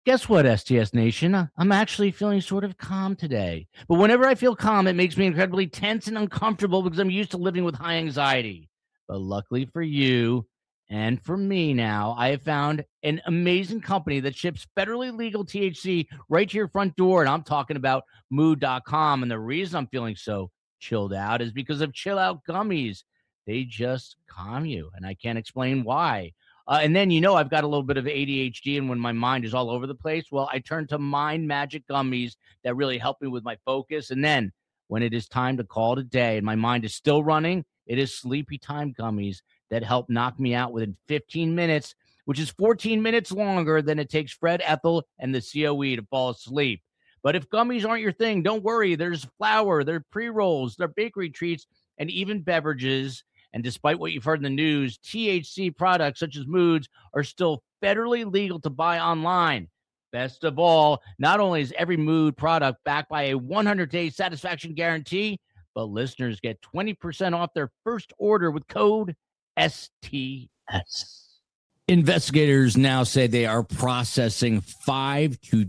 Guess what, STS Nation? I'm actually feeling sort of calm today. But whenever I feel calm, it makes me incredibly tense and uncomfortable because I'm used to living with high anxiety. But luckily for you and for me now, I have found an amazing company that ships federally legal THC right to your front door. And I'm talking about mood.com. And the reason I'm feeling so chilled out is because of Chill Out Gummies. They just calm you, and I can't explain why. And then, I've got a little bit of ADHD, and when my mind is all over the place, well, I turn to Mind Magic Gummies that really help me with my focus. And then when it is time to call it a day and my mind is still running, it is Sleepy Time Gummies that help knock me out within 15 minutes, which is 14 minutes longer than it takes Fred Ethel and the COE to fall asleep. But if gummies aren't your thing, don't worry. There's flour, there are pre-rolls, there are bakery treats, and even beverages. And despite what you've heard in the news, THC products such as Moods are still federally legal to buy online. Best of all, not only is every Mood product backed by a 100-day satisfaction guarantee, but listeners get 20% off their first order with code STS. Investigators now say they are processing 5 to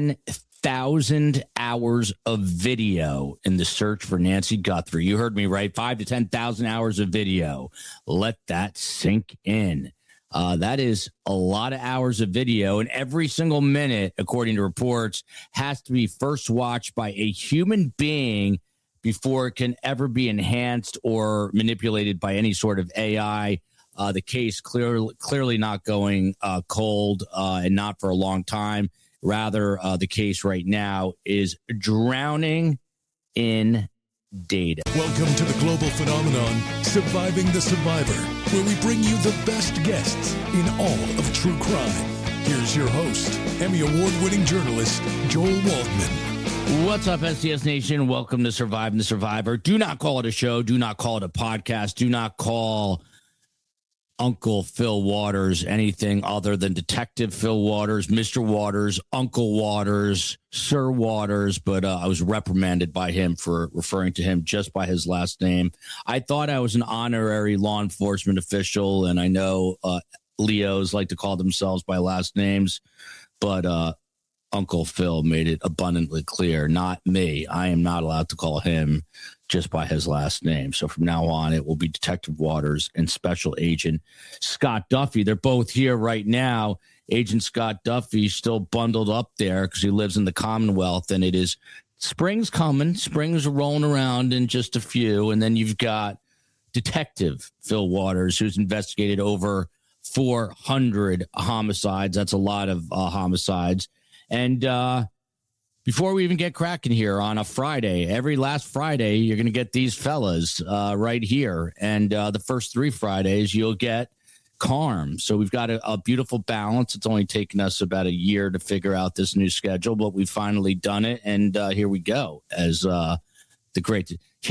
10,000 hours of video in the search for Nancy Guthrie. You heard me right. 5 to 10,000 hours of video. Let that sink in. That is a lot of hours of video, and every single minute, according to reports, has to be first watched by a human being before it can ever be enhanced or manipulated by any sort of AI. The case clearly not going cold and not for a long time. Rather, the case right now is drowning in data. Welcome to the global phenomenon, Surviving the Survivor, where we bring you the best guests in all of true crime. Here's your host, Emmy Award-winning journalist, Joel Waldman. What's up, STS Nation? Welcome to Surviving the Survivor. Do not call it a show. Do not call it a podcast. Do not call Uncle Phil Waters anything other than Detective Phil Waters, Mr. Waters, Uncle Waters, Sir Waters, but I was reprimanded by him for referring to him just by his last name. I thought I was an honorary law enforcement official, and I know Leos like to call themselves by last names, but Uncle Phil made it abundantly clear, not me. I am not allowed to call him just by his last name. So from now on, it will be Detective Waters and Special Agent Scott Duffy. They're both here right now. Agent Scott Duffy still bundled up there because he lives in the Commonwealth, and it is spring's coming. Spring's rolling around in just a few. And then you've got Detective Phil Waters, who's investigated over 400 homicides. That's a lot of homicides. And before we even get cracking here on a Friday, every last Friday, you're going to get these fellas right here. And the first 3 Fridays, you'll get Carm. So we've got a beautiful balance. It's only taken us about a year to figure out this new schedule, but we've finally done it. And here we go, as the great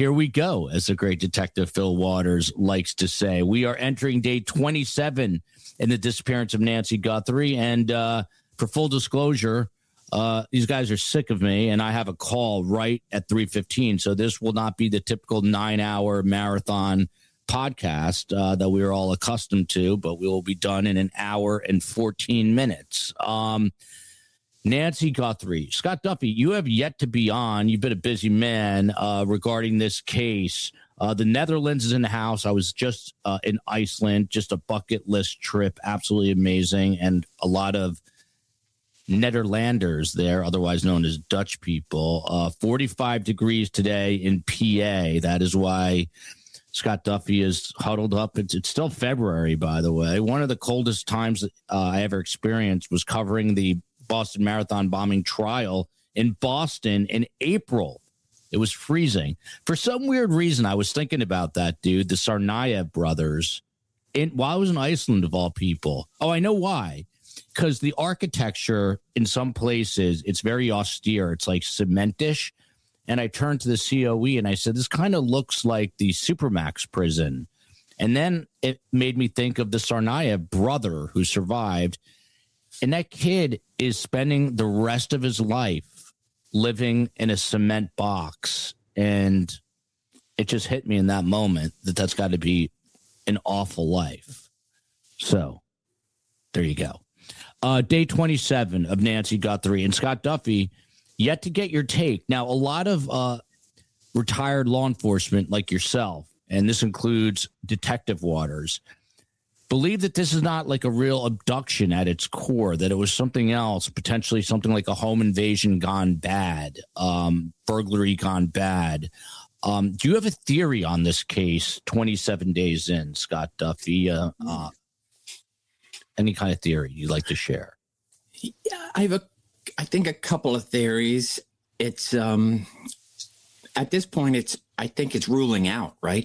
Detective Phil Waters likes to say. We are entering day 27 in the disappearance of Nancy Guthrie. And for full disclosure, these guys are sick of me, and I have a call right at 3:15. So this will not be the typical 9-hour marathon podcast that we are all accustomed to, but we will be done in an hour and 14 minutes. Nancy Guthrie, Scott Duffy, you have yet to be on. You've been a busy man regarding this case. The Netherlands is in the house. I was just in Iceland, just a bucket list trip, absolutely amazing, and a lot of Nederlanders there, otherwise known as Dutch people. 45 degrees today in PA. That is why Scott Duffy is huddled up. It's still February, by the way. One of the coldest times that I ever experienced was covering the Boston Marathon bombing trial in Boston in April. It was freezing. For some weird reason, I was thinking about that, dude, the Tsarnaev brothers, while I was in Iceland, of all people. Oh, I know why. Because the architecture in some places, it's very austere. It's like cementish. And I turned to the COE and I said, this kind of looks like the Supermax prison. And then it made me think of the Tsarnaev brother who survived. And that kid is spending the rest of his life living in a cement box. And it just hit me in that moment that that's got to be an awful life. So there you go. Day 27 of Nancy Guthrie and Scott Duffy, yet to get your take. Now, a lot of retired law enforcement like yourself, and this includes Detective Waters, believe that this is not like a real abduction at its core, that it was something else, potentially something like a home invasion gone bad, burglary gone bad. Do you have a theory on this case 27 days in, Scott Duffy? Any kind of theory you'd like to share? Yeah, I think a couple of theories. It's at this point, I think it's ruling out, right?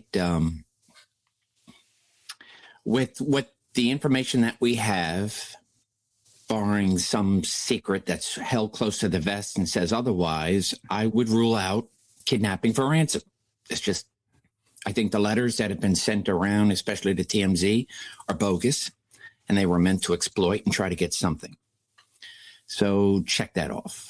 With what the information that we have, barring some secret that's held close to the vest and says otherwise, I would rule out kidnapping for ransom. It's just, I think the letters that have been sent around, especially to TMZ, are bogus, and they were meant to exploit and try to get something. So check that off.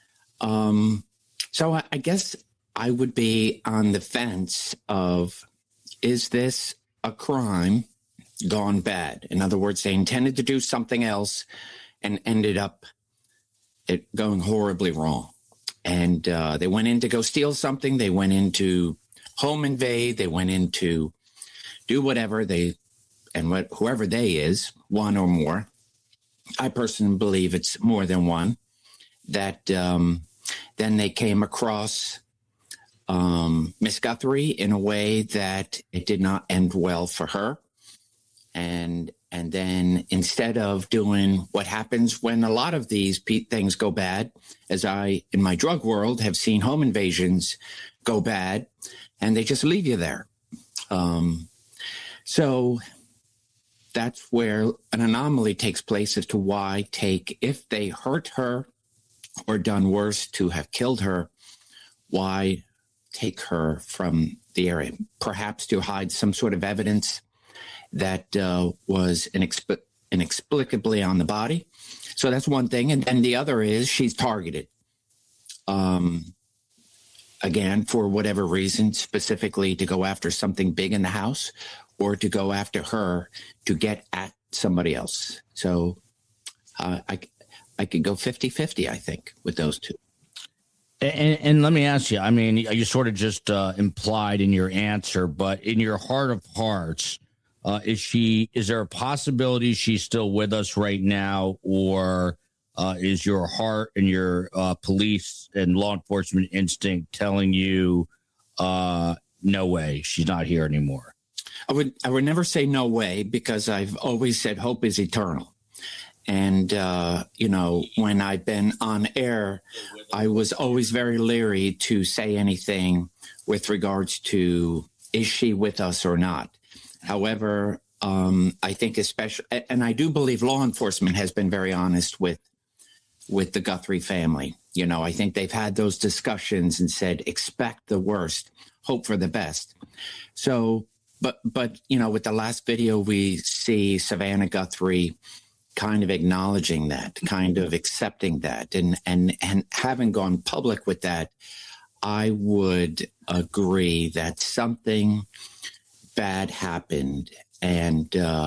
So I guess I would be on the fence of, is this a crime gone bad? In other words, they intended to do something else and ended up it going horribly wrong. And they went in to go steal something. They went in to home invade. They went in to do whatever whoever they is, one or more. I personally believe it's more than one. That then they came across Miss Guthrie in a way that it did not end well for her. And then instead of doing what happens when a lot of these things go bad, as I, in my drug world, have seen home invasions go bad, and they just leave you there. So that's where an anomaly takes place as to why if they hurt her or done worse to have killed her, why take her from the area? Perhaps to hide some sort of evidence that was inexplicably on the body. So that's one thing. And then the other is she's targeted. Again, for whatever reason, specifically to go after something big in the house or to go after her to get at somebody else. So I could go 50-50, I think, with those two. And let me ask you, I mean, you sort of just implied in your answer, but in your heart of hearts, is there a possibility she's still with us right now, or is your heart and your police and law enforcement instinct telling you no way, she's not here anymore? I would never say no way, because I've always said hope is eternal. And, when I've been on air, I was always very leery to say anything with regards to, is she with us or not? However, I think especially, and I do believe law enforcement has been very honest with the Guthrie family. I think they've had those discussions and said, expect the worst, hope for the best. So, but with the last video, we see Savannah Guthrie kind of acknowledging that, kind of accepting that, and having gone public with that, I would agree that something bad happened, and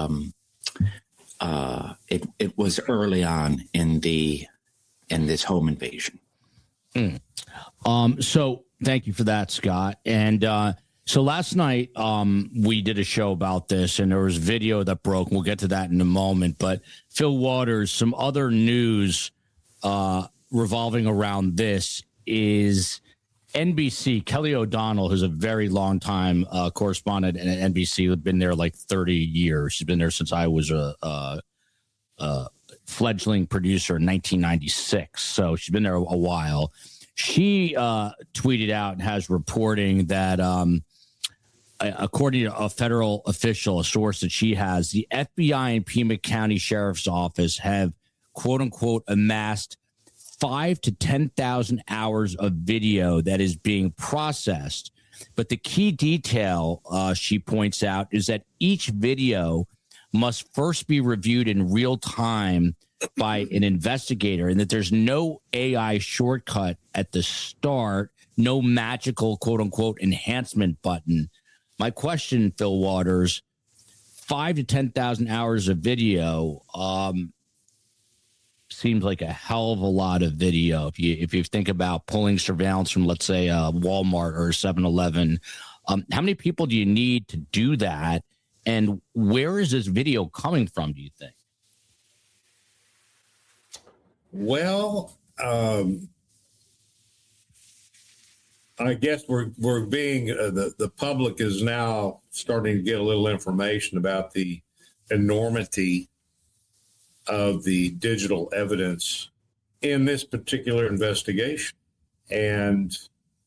it was early on in this home invasion. So thank you for that, Scott. And so last night we did a show about this, and there was video that broke. We'll get to that in a moment. But Phil Waters, some other news revolving around this is NBC. Kelly O'Donnell, who's a very long time correspondent at NBC, who's been there like 30 years. She's been there since I was a fledgling producer in 1996. So she's been there a while. She tweeted out and has reporting that according to a federal official, a source that she has, the FBI and Pima County Sheriff's Office have, quote unquote, amassed 5,000 to 10,000 hours of video that is being processed. But the key detail, she points out, is that each video must first be reviewed in real time by an investigator, and that there's no AI shortcut at the start, no magical, quote unquote, enhancement button. My question, Phil Waters, 5,000 to 10,000 hours of video. seems like a hell of a lot of video. If you think about pulling surveillance from, let's say, a Walmart or a 7-Eleven, how many people do you need to do that? And where is this video coming from, do you think? Well, I guess we're being the public is now starting to get a little information about the enormity of the digital evidence in this particular investigation. And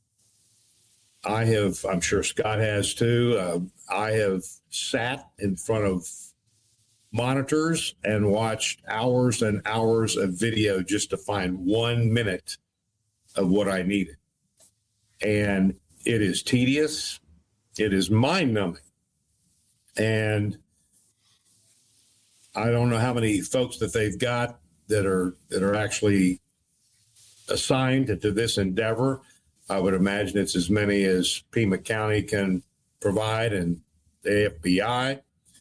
I'm sure Scott has too. I have sat in front of monitors and watched hours and hours of video just to find 1 minute of what I needed. And it is tedious. It is mind-numbing. And I don't know how many folks that they've got that are actually assigned to this endeavor. I would imagine it's as many as Pima County can provide and the FBI.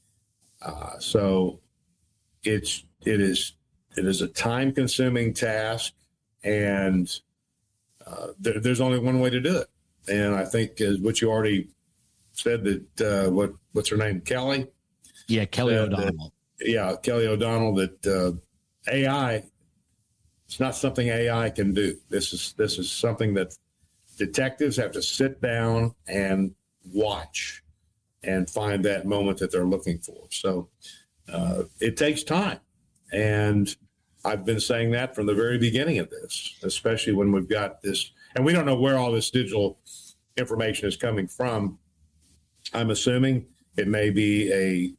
So it is a time-consuming task, and there's only one way to do it. And I think as what you already said that what's her name, Kelly? Yeah, Kelly O'Donnell. Kelly O'Donnell, that AI, it's not something AI can do. This is something that detectives have to sit down and watch and find that moment that they're looking for. So it takes time. And I've been saying that from the very beginning of this, especially when we've got this, and we don't know where all this digital information is coming from. I'm assuming it may be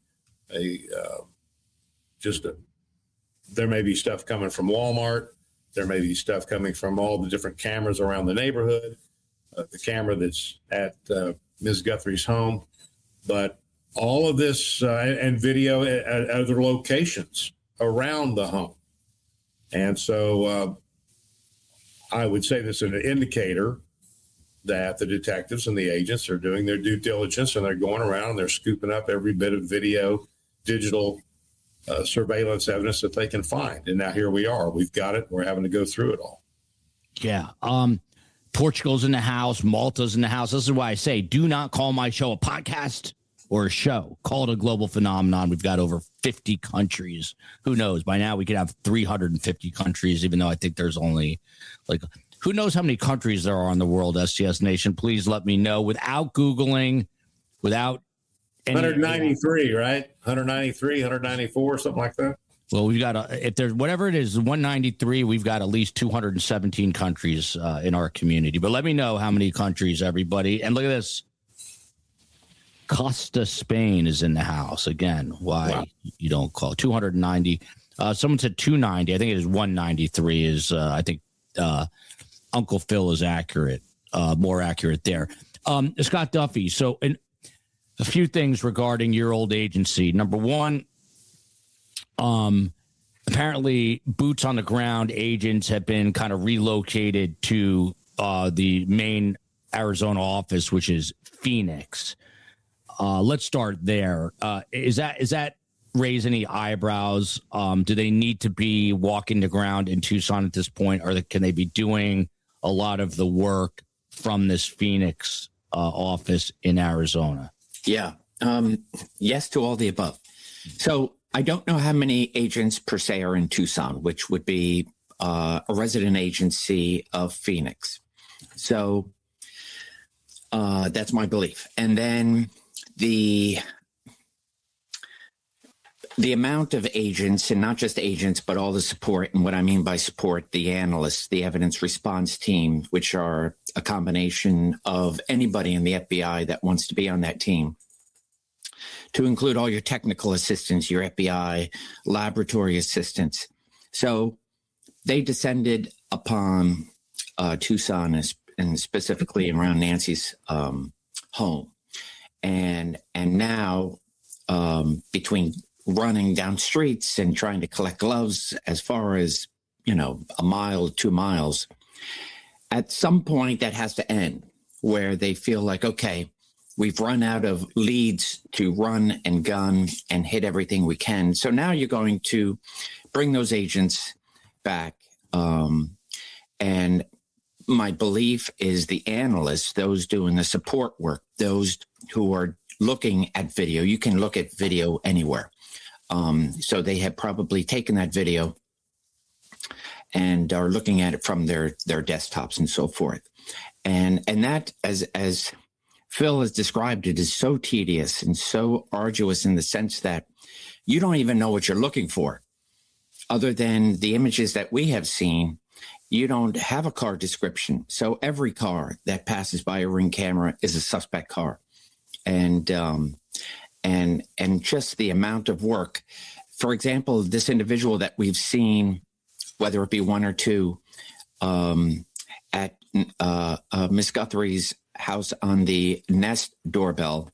there may be stuff coming from Walmart. There may be stuff coming from all the different cameras around the neighborhood, the camera that's at Ms. Guthrie's home, but all of this and video at other locations around the home. And so I would say this is an indicator that the detectives and the agents are doing their due diligence, and they're going around and they're scooping up every bit of video, digital surveillance evidence that they can find. And now here we are. We've got it. We're having to go through it all. Yeah. Portugal's in the house. Malta's in the house. This is why I say, do not call my show a podcast or a show. Call it a global phenomenon. We've got over 50 countries. Who knows? By now we could have 350 countries, even though I think there's only who knows how many countries there are in the world, STS Nation. Please let me know without Googling, without 193, right? 193, 194, something like that. Well, we've got, if there's whatever it is, 193, we've got at least 217 countries in our community. But let me know how many countries, everybody. And look at this. Costa, Spain is in the house. Again, why you don't call 290. Someone said 290. I think it is 193 is, I think Uncle Phil is accurate, more accurate there. Scott Duffy. So a few things regarding your old agency. Number one, apparently boots on the ground agents have been kind of relocated to the main Arizona office, which is Phoenix. Let's start there. Is that raise any eyebrows? Do they need to be walking the ground in Tucson at this point, or can they be doing a lot of the work from this Phoenix office in Arizona? Yeah. Yes to all the above. So I don't know how many agents per se are in Tucson, which would be a resident agency of Phoenix. So that's my belief. And then the amount of agents, and not just agents, but all the support, and what I mean by support, the analysts, the evidence response team, which are a combination of anybody in the FBI that wants to be on that team, to include all your technical assistants, your FBI laboratory assistants. So they descended upon Tucson, and specifically around Nancy's home. And now between running down streets and trying to collect gloves as far as, a mile, 2 miles, at some point that has to end, where they feel like, okay, we've run out of leads to run and gun and hit everything we can. So now you're going to bring those agents back. And my belief is the analysts, those doing the support work, those who are looking at video, you can look at video anywhere. So they have probably taken that video and are looking at it from their desktops and so forth. And that, as Phil has described it, is so tedious and so arduous in the sense that you don't even know what you're looking for. Other than the images that we have seen, you don't have a car description. So every car that passes by a Ring camera is a suspect car. And just the amount of work. For example, this individual that we've seen, whether it be one or two, at Miss Guthrie's house on the Nest doorbell,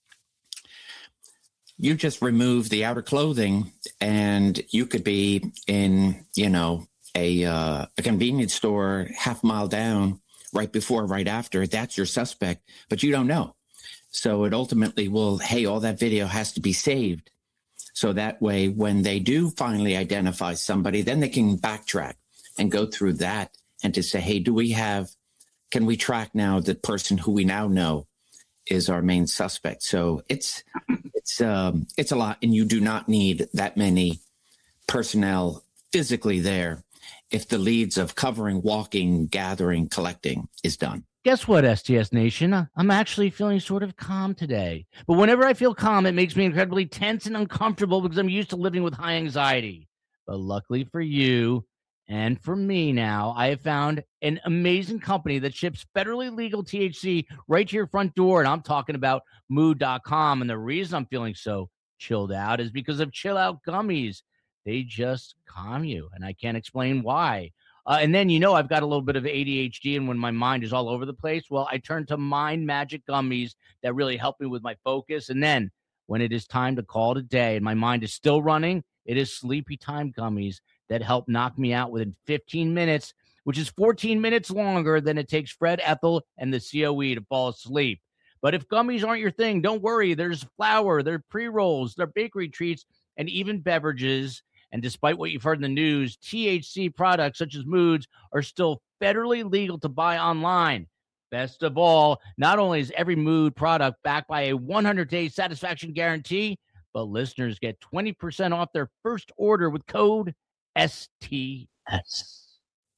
you just remove the outer clothing and you could be in, a convenience store half mile down, right before, right after. That's your suspect, but you don't know. So it ultimately will, hey, all that video has to be saved. So that way, when they do finally identify somebody, then they can backtrack and go through that and to say, hey, can we track now the person who we now know is our main suspect? So it's a lot, and you do not need that many personnel physically there if the leads of covering, walking, gathering, collecting is done. Guess what, STS Nation? I'm actually feeling sort of calm today. But whenever I feel calm, it makes me incredibly tense and uncomfortable because I'm used to living with high anxiety. But luckily for you and for me now, I have found an amazing company that ships federally legal THC right to your front door. And I'm talking about Mood.com. And the reason I'm feeling so chilled out is because of Chill Out Gummies. They just calm you, and I can't explain why. And then, I've got a little bit of ADHD, and when my mind is all over the place, well, I turn to Mind Magic Gummies that really help me with my focus. And then when it is time to call it a day and my mind is still running, it is Sleepy Time Gummies that help knock me out within 15 minutes, which is 14 minutes longer than it takes Fred Ethel and the COE to fall asleep. But if gummies aren't your thing, don't worry. There's flour, there are pre-rolls, there are bakery treats, and even beverages. And despite what you've heard in the news, THC products such as Moods are still federally legal to buy online. Best of all, not only is every Mood product backed by a 100-day satisfaction guarantee, but listeners get 20% off their first order with code STS.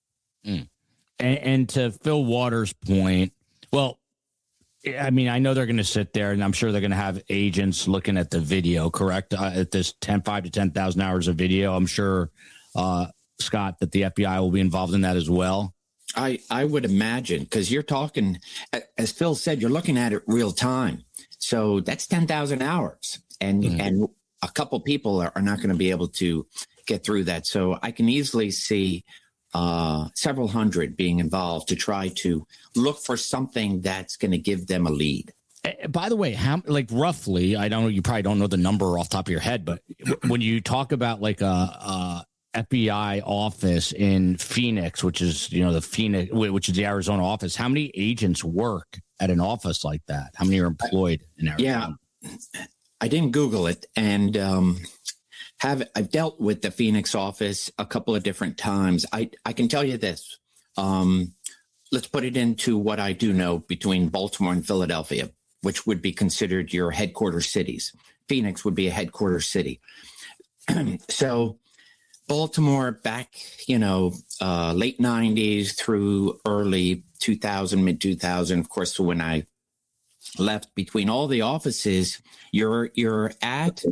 And to Phil Waters' point, well, I mean, I know they're going to sit there, and I'm sure they're going to have agents looking at the video, correct? At this 5 to 10,000 hours of video, I'm sure, Scott, that the FBI will be involved in that as well. I would imagine, because you're talking, as Phil said, you're looking at it real time. So that's 10,000 hours, and a couple people are not going to be able to get through that. So I can easily see several hundred being involved to try to look for something that's going to give them a lead. By the way, roughly, I don't know, you probably don't know the number off the top of your head, but when you talk about like a FBI office in Phoenix, which is, which is the Arizona office, how many agents work at an office like that? How many are employed in Arizona? Yeah, I didn't Google it, and I've dealt with the Phoenix office a couple of different times. I can tell you this. Let's put it into what I do know between Baltimore and Philadelphia, which would be considered your headquarters cities. Phoenix would be a headquarters city. So Baltimore back, late 90s through early 2000, mid 2000, of course, when I left, between all the offices, you're at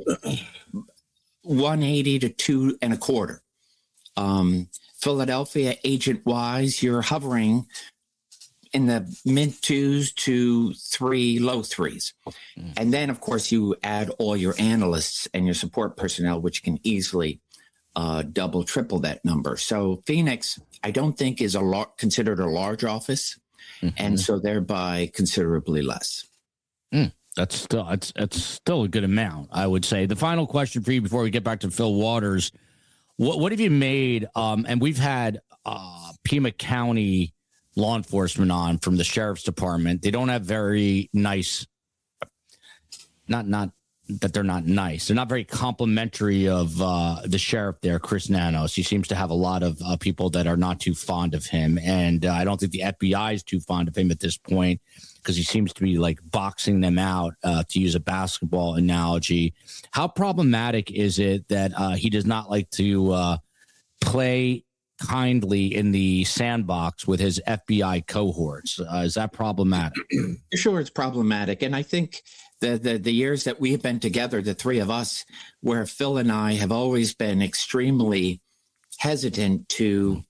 180 to 2.25. Philadelphia agent wise, you're hovering in the mid 2s to 3, low 3s. And then, of course, you add all your analysts and your support personnel, which can easily double, triple that number. So Phoenix, I don't think is considered a large office, and so thereby considerably less. That's still a good amount, I would say. The final question for you before we get back to Phil Waters, what have you made? And we've had Pima County law enforcement on from the sheriff's department. They don't have very nice, not they're not nice. They're not very complimentary of the sheriff there, Chris Nanos. He seems to have a lot of people that are not too fond of him. And I don't think the FBI is too fond of him at this point, because he seems to be like boxing them out, to use a basketball analogy. How problematic is it that he does not like to play kindly in the sandbox with his FBI cohorts? Is that problematic? Sure, it's problematic. And I think the years that we've been together, the three of us, where Phil and I have always been extremely hesitant to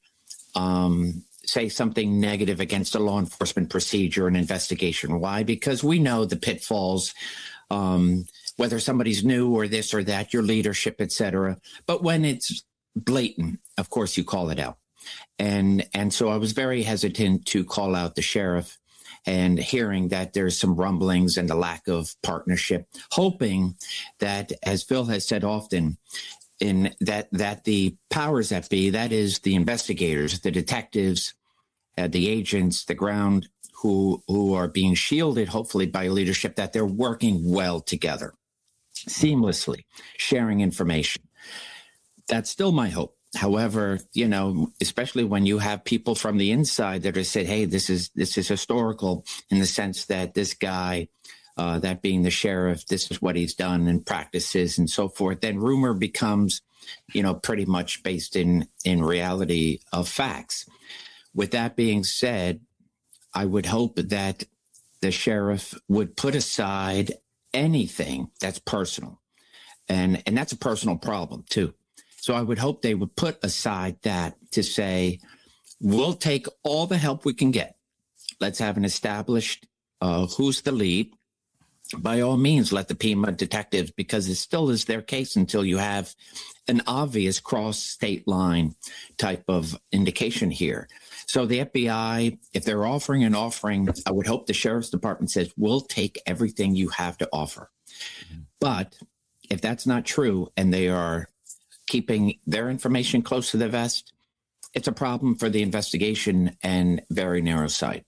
say something negative against a law enforcement procedure and investigation. Why? Because we know the pitfalls, whether somebody's new or this or that, your leadership, et cetera. But when it's blatant, of course, you call it out. And so I was very hesitant to call out the sheriff, and hearing that there's some rumblings and the lack of partnership, hoping that, as Phil has said often, in that the powers that be, that is the investigators, the detectives, the agents, the ground, who are being shielded, hopefully by leadership, that they're working well together, seamlessly, sharing information. That's still my hope. However, especially when you have people from the inside that have said, hey, this is historical, in the sense that this guy, that being the sheriff, this is what he's done and practices and so forth, then rumor becomes, pretty much based in reality of facts. With that being said, I would hope that the sheriff would put aside anything that's personal. And that's a personal problem, too. So I would hope they would put aside that to say, we'll take all the help we can get. Let's have an established who's the lead. By all means, let the Pima detectives, because it still is their case until you have an obvious cross-state line type of indication here. So the FBI, if they're offering an offering, I would hope the sheriff's department says, we'll take everything you have to offer. But if that's not true, and they are keeping their information close to the vest, it's a problem for the investigation and very narrow sight.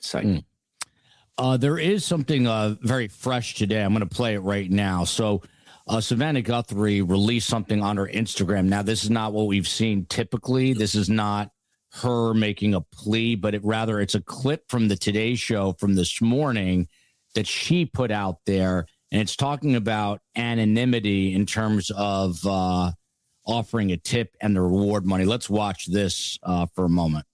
There is something very fresh today. I'm going to play it right now. So Savannah Guthrie released something on her Instagram. Now, this is not what we've seen typically. This is not her making a plea, but it's a clip from the Today Show from this morning that she put out there. And it's talking about anonymity in terms of offering a tip and the reward money. Let's watch this for a moment.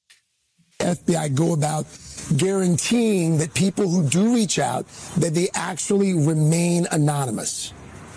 FBI go about guaranteeing that people who do reach out, that they actually remain anonymous?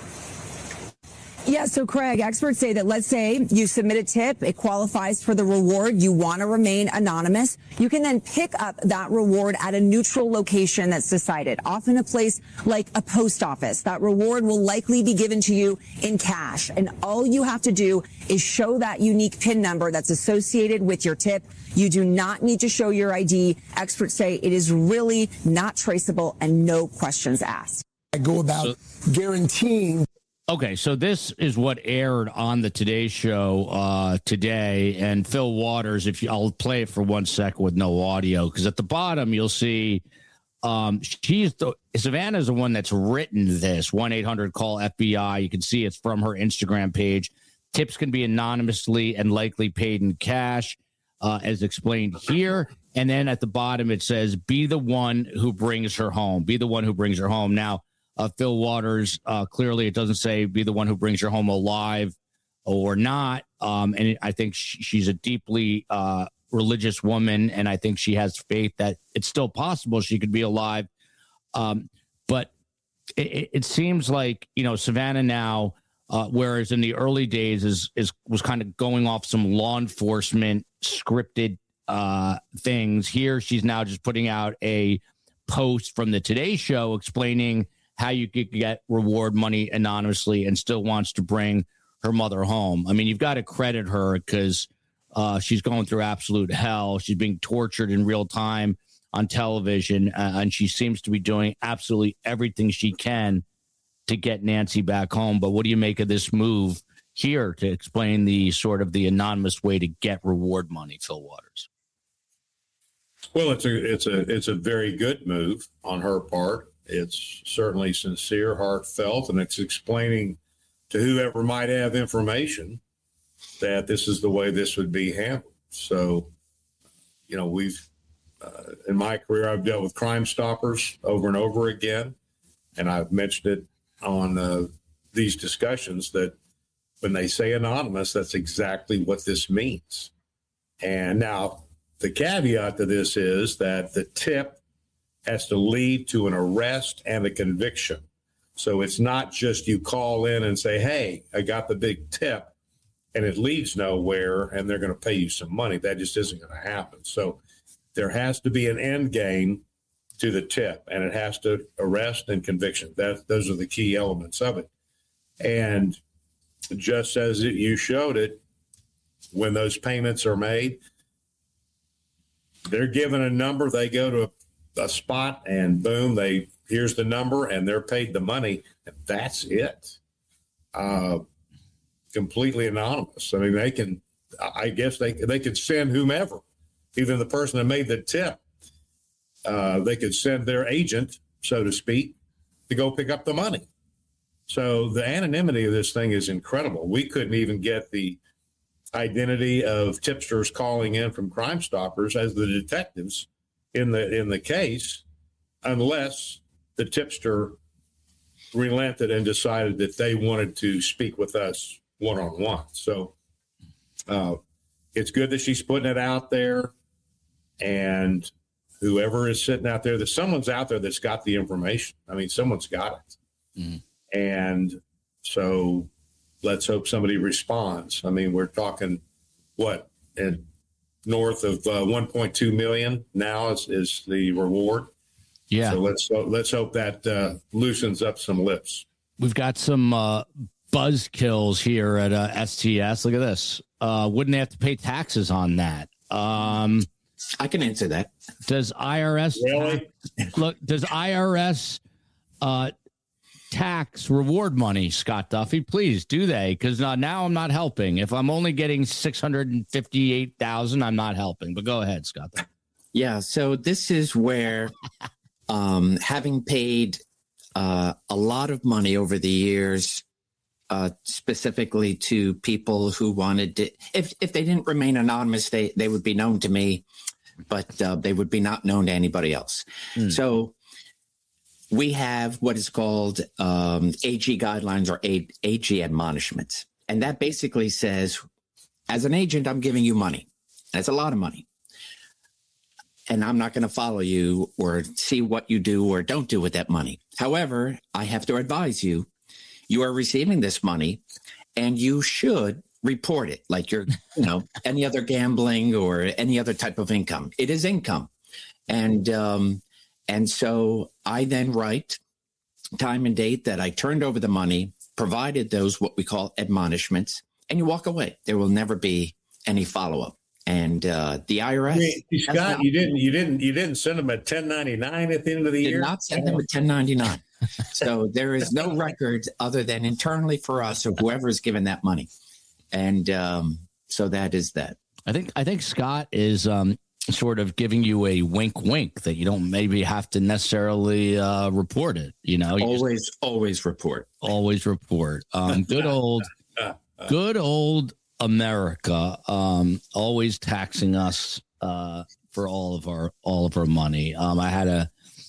Yeah, so Craig, experts say that, let's say you submit a tip, it qualifies for the reward, you want to remain anonymous, you can then pick up that reward at a neutral location that's decided, often a place like a post office. That reward will likely be given to you in cash, and all you have to do is show that unique PIN number that's associated with your tip. You do not need to show your ID. Experts say it is really not traceable and no questions asked. I go about guaranteeing. Okay, so this is what aired on the Today Show today, and Phil Waters. I'll play it for 1 second with no audio, because at the bottom you'll see Savannah's the one that's written this 1-800-CALL-FBI. You can see it's from her Instagram page. Tips can be anonymously and likely paid in cash, as explained here. And then at the bottom it says, "Be the one who brings her home." Be the one who brings her home. Now, Phil Waters, clearly it doesn't say be the one who brings her home alive or not. And I think she's a deeply religious woman, and I think she has faith that it's still possible she could be alive. But it seems like, Savannah now, whereas in the early days was kind of going off some law enforcement scripted things. Here she's now just putting out a post from the Today Show explaining how you could get reward money anonymously and still wants to bring her mother home. I mean, you've got to credit her, because she's going through absolute hell. She's being tortured in real time on television, and she seems to be doing absolutely everything she can to get Nancy back home. But what do you make of this move here to explain the sort of the anonymous way to get reward money, Phil Waters? Well, it's a very good move on her part. It's certainly sincere, heartfelt, and it's explaining to whoever might have information that this is the way this would be handled. So, we've, in my career, I've dealt with Crime Stoppers over and over again. And I've mentioned it on these discussions that when they say anonymous, that's exactly what this means. And now the caveat to this is that the tip has to lead to an arrest and a conviction. So it's not just you call in and say, hey, I got the big tip, and it leads nowhere and they're going to pay you some money. That just isn't going to happen. So there has to be an end game to the tip, and it has to arrest and conviction. Those are the key elements of it. And just as you showed it, when those payments are made, they're given a number, they go to a spot, and boom, here's the number, and they're paid the money, and that's it. Completely anonymous. I mean, they can send whomever, even the person that made the tip. They could send their agent, so to speak, to go pick up the money. So the anonymity of this thing is incredible. We couldn't even get the identity of tipsters calling in from Crime Stoppers as the detectives in the case, unless the tipster relented and decided that they wanted to speak with us one-on-one. So it's good that she's putting it out there, and whoever is sitting out there, that someone's out there that's got the information. I mean, someone's got it. Mm-hmm. And so let's hope somebody responds. I mean, we're talking north of 1.2 million now is the reward. Yeah. So let's hope that loosens up some lips. We've got some buzzkills here at STS. Look at this. Wouldn't they have to pay taxes on that? I can answer that. Does IRS really? Does IRS tax reward money, Scott Duffy? Please, do they? Because now I'm not helping. If I'm only getting $658,000, I'm not helping. But go ahead, Scott Duffy. Yeah. So this is where, having paid a lot of money over the years, specifically to people who wanted to, if they didn't remain anonymous, they would be known to me, but they would be not known to anybody else. So we have what is called AG guidelines or AG admonishments. And that basically says, as an agent, I'm giving you money. That's a lot of money. And I'm not going to follow you or see what you do or don't do with that money. However, I have to advise you, you are receiving this money and you should report it like you're, any other gambling or any other type of income. It is income. And so I then write time and date that I turned over the money, provided those what we call admonishments, and you walk away. There will never be any follow-up. And the IRS, Scott, you didn't send them a 1099 at the end of the year. Did not send them a 1099. So there is no record other than internally for us of whoever is given that money. And so that is that. I think Scott is sort of giving you a wink that you don't maybe have to necessarily report it. Always report. Always report. Good old America, always taxing us for all of our money. I had a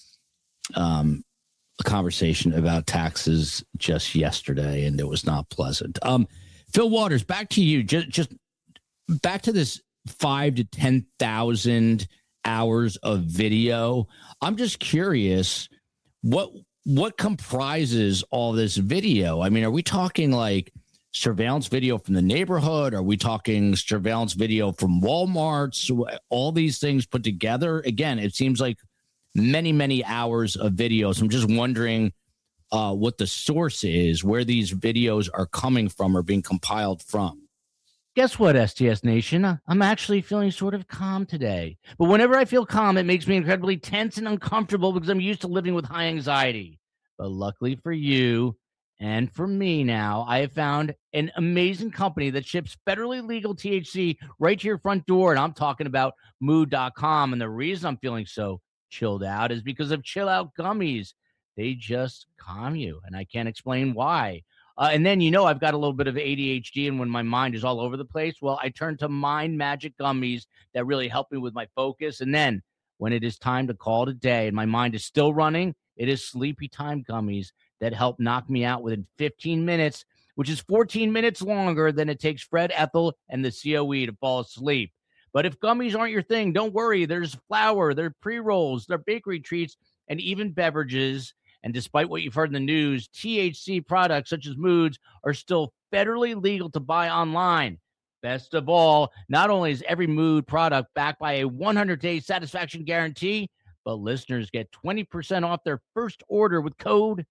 conversation about taxes just yesterday, and it was not pleasant. Phil Waters, back to you. Just back to this 5,000 to 10,000 hours of video. I'm just curious, what comprises all this video? I mean, are we talking like surveillance video from the neighborhood? Are we talking surveillance video from Walmart's? All these things put together? Again, it seems like many, many hours of video. So I'm just wondering what the source is, where these videos are coming from or being compiled from. Guess what, STS Nation? I'm actually feeling sort of calm today. But whenever I feel calm, it makes me incredibly tense and uncomfortable because I'm used to living with high anxiety. But luckily for you and for me now, I have found an amazing company that ships federally legal THC right to your front door. And I'm talking about Mood.com. And the reason I'm feeling so chilled out is because of Chill Out Gummies. They just calm you, and I can't explain why. And then, I've got a little bit of ADHD, and when my mind is all over the place, well, I turn to Mind Magic gummies that really help me with my focus. And then when it is time to call it a day and my mind is still running, it is Sleepy Time gummies that help knock me out within 15 minutes, which is 14 minutes longer than it takes Fred Ethel and the COE to fall asleep. But if gummies aren't your thing, don't worry. There's flour, there are pre-rolls, there are bakery treats, and even beverages. And despite what you've heard in the news, THC products such as Moods are still federally legal to buy online. Best of all, not only is every Mood product backed by a 100-day satisfaction guarantee, but listeners get 20% off their first order with code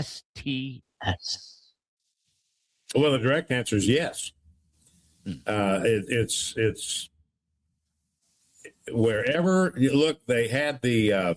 STS. Well, the direct answer is yes. It's wherever you look, they had the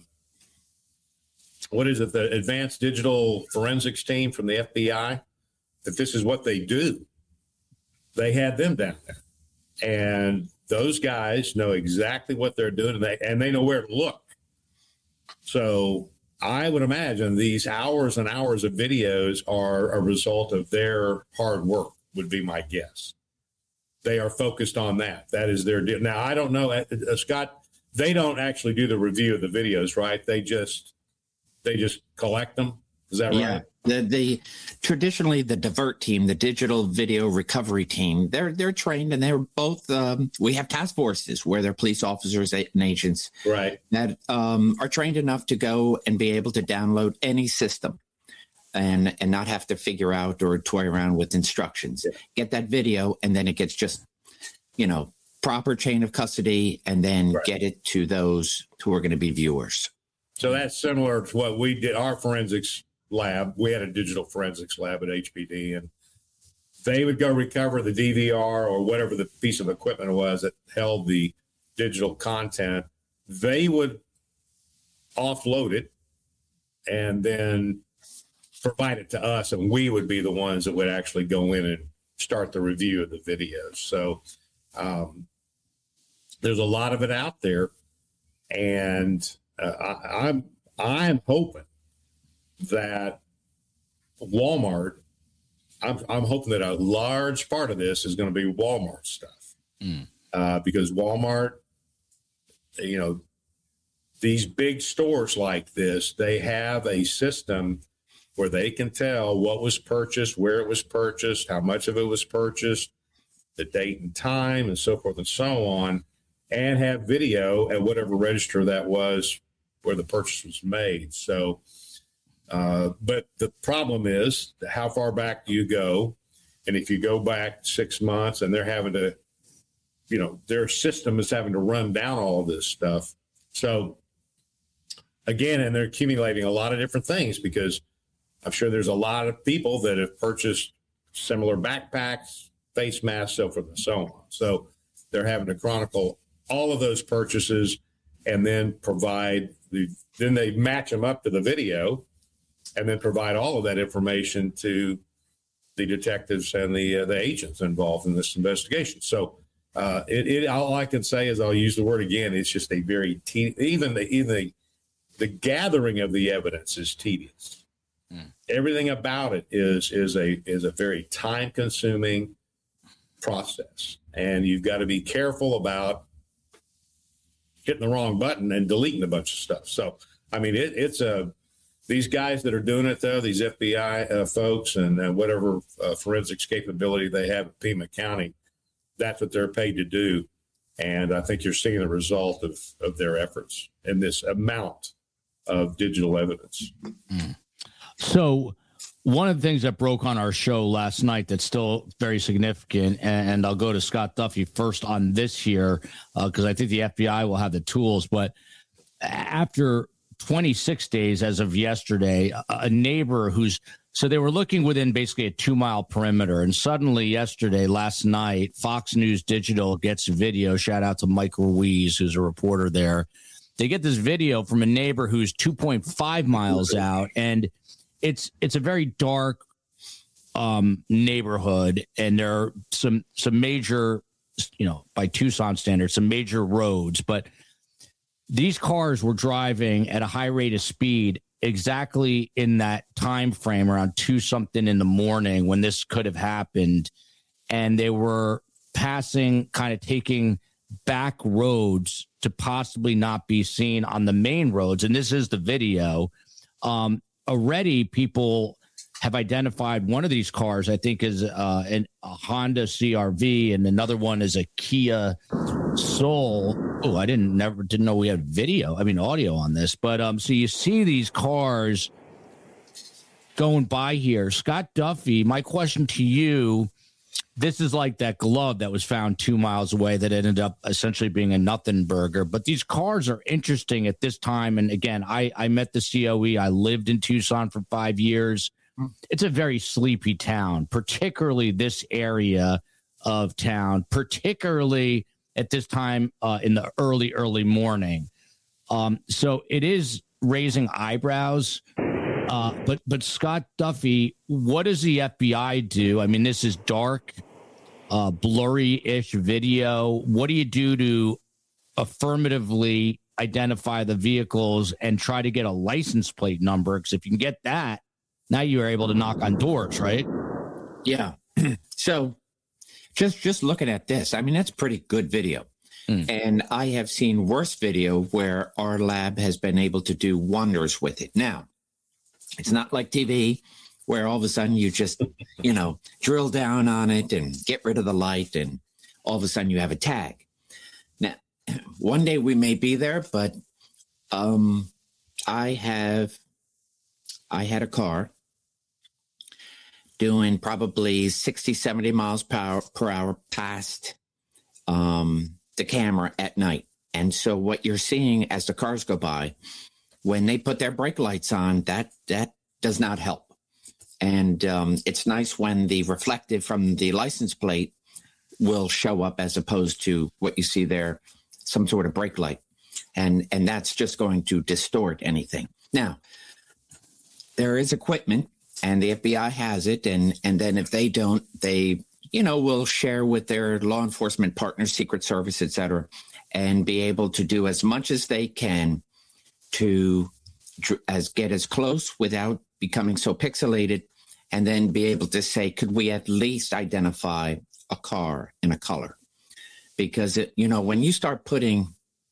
the Advanced Digital Forensics team from the FBI, that this is what they do. They had them down there. And those guys know exactly what they're doing, and they know where to look. So I would imagine these hours and hours of videos are a result of their hard work, would be my guess. They are focused on that. That is their deal. Now, I don't know, Scott, they don't actually do the review of the videos, right? They just collect them. Is that right? The traditionally the DIVERT team, the digital video recovery team, they're trained, and they're both. We have task forces where they're police officers and agents, right, that are trained enough to go and be able to download any system, and not have to figure out or toy around with instructions. Yeah. Get that video, and then it gets just, proper chain of custody, and then get it to those who are going to be viewers. So that's similar to what we did. Our forensics lab, we had a digital forensics lab at HPD, and they would go recover the DVR or whatever the piece of equipment was that held the digital content. They would offload it and then provide it to us, and we would be the ones that would actually go in and start the review of the videos. So there's a lot of it out there, and I'm hoping that Walmart, I'm hoping that a large part of this is going to be Walmart stuff, because Walmart, these big stores like this, they have a system where they can tell what was purchased, where it was purchased, how much of it was purchased, the date and time, and so forth and so on, and have video at whatever register that was where the purchase was made. So, but the problem is, how far back do you go? And if you go back 6 months and they're having to, their system is having to run down all of this stuff. So again, and they're accumulating a lot of different things, because I'm sure there's a lot of people that have purchased similar backpacks, face masks, so forth and so on. So they're having to chronicle all of those purchases and then then they match them up to the video and then provide all of that information to the detectives and the agents involved in this investigation. So all I can say is, I'll use the word again, it's just a very even the gathering of the evidence is tedious. Everything about it is a very time consuming process, and you've got to be careful about hitting the wrong button and deleting a bunch of stuff. So, I mean, these guys that are doing it, though, these FBI folks and whatever forensics capability they have at Pima County, that's what they're paid to do. And I think you're seeing the result of their efforts in this amount of digital evidence. So one of the things that broke on our show last night that's still very significant, and I'll go to Scott Duffy first on this here, because I think the FBI will have the tools, but after 26 days as of yesterday, a neighbor so they were looking within basically a 2-mile perimeter, and suddenly last night, Fox News Digital gets video. Shout out to Mike Ruiz, who's a reporter there. They get this video from a neighbor who's 2.5 miles out, and it's a very dark neighborhood, and there are some major, by Tucson standards, some major roads, but these cars were driving at a high rate of speed, exactly in that time frame around 2-something in the morning when this could have happened. And they were passing, kind of taking back roads to possibly not be seen on the main roads. And this is the video. Already people have identified one of these cars, I think, is a Honda CRV, and another one is a Kia Soul. Oh, I didn't know we had audio on this. But so you see these cars going by here. Scott Duffy, my question to you, this is like that glove that was found 2 miles away that ended up essentially being a nothing burger. But these cars are interesting at this time. And again, I met the COE. I lived in Tucson for 5 years. It's a very sleepy town, particularly this area of town, particularly at this time in the early morning. So it is raising eyebrows. But Scott Duffy, what does the FBI do? I mean, this is dark, blurry-ish video. What do you do to affirmatively identify the vehicles and try to get a license plate number? Because if you can get that, now you are able to knock on doors, right? Yeah. So just looking at this, I mean, that's pretty good video. And I have seen worse video where our lab has been able to do wonders with it. Now, it's not like TV where all of a sudden you just, drill down on it and get rid of the light and all of a sudden you have a tag. Now, one day we may be there, but I had a car doing probably 60, 70 miles per hour past the camera at night. And so what you're seeing as the cars go by, when they put their brake lights on, that does not help. And it's nice when the reflective from the license plate will show up as opposed to what you see there, some sort of brake light. And that's just going to distort anything. Now, there is equipment, and the FBI has it. And then if they don't, they, will share with their law enforcement partners, Secret Service, et cetera, and be able to do as much as they can to get as close without becoming so pixelated, and then be able to say, could we at least identify a car and a color? Because, when you start putting,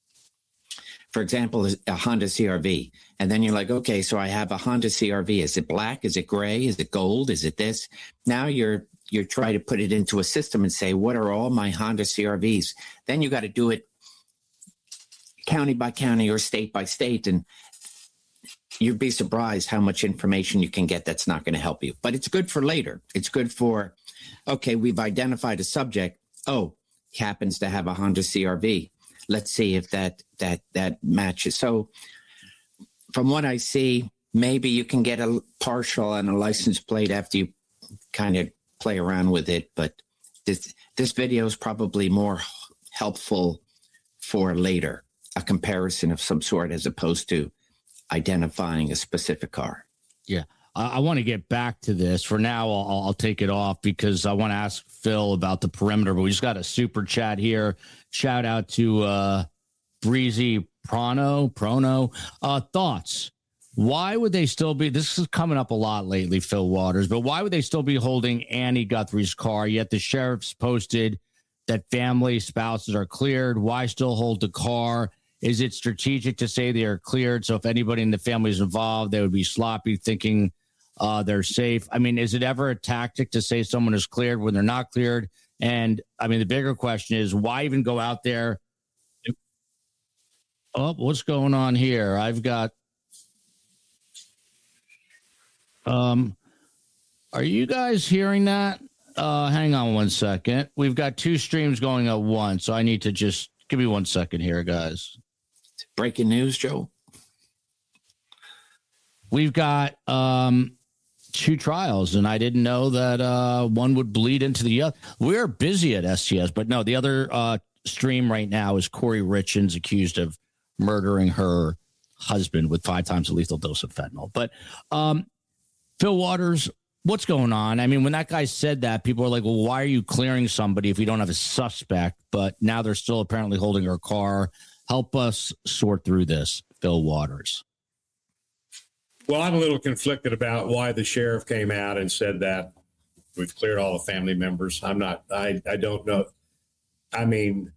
for example, a Honda CRV, and then you're like, okay, so I have a Honda CRV. Is it black? Is it gray? Is it gold? Is it this? Now you're trying to put it into a system and say, what are all my Honda CRVs? Then you got to do it county by county or state by state. And you'd be surprised how much information you can get that's not going to help you. But it's good for later. It's good for, okay, we've identified a subject. Oh, he happens to have a Honda CRV. Let's see if that matches. So from what I see, maybe you can get a partial on a license plate after you kind of play around with it. But this video is probably more helpful for later, a comparison of some sort, as opposed to identifying a specific car. Yeah. I want to get back to this. For now, I'll take it off because I want to ask Phil about the perimeter, but we just got a super chat here. Shout out to Breezy Prono. Thoughts? Why would they still be, this is coming up a lot lately, Phil Waters, but why would they still be holding Annie Guthrie's car? Yet the sheriff's posted that family spouses are cleared. Why still hold the car? Is it strategic to say they are cleared? So if anybody in the family is involved, they would be sloppy thinking they're safe. I mean, is it ever a tactic to say someone is cleared when they're not cleared? And I mean, the bigger question is, why even go out there? Oh, what's going on here? I've got, are you guys hearing that? Hang on one second. We've got two streams going at once, so I need to just give me 1 second here, guys. Breaking news, Joe. We've got two trials, and I didn't know that one would bleed into the other. We're busy at STS, but no, the other stream right now is Corey Richins accused of murdering her husband with 5 times a lethal dose of fentanyl. But Phil Waters, what's going on? I mean, when that guy said that, people were like, well, why are you clearing somebody if you don't have a suspect? But now they're still apparently holding her car. Help us sort through this, Phil Waters. Well, I'm a little conflicted about why the sheriff came out and said that we've cleared all the family members. I don't know. I mean,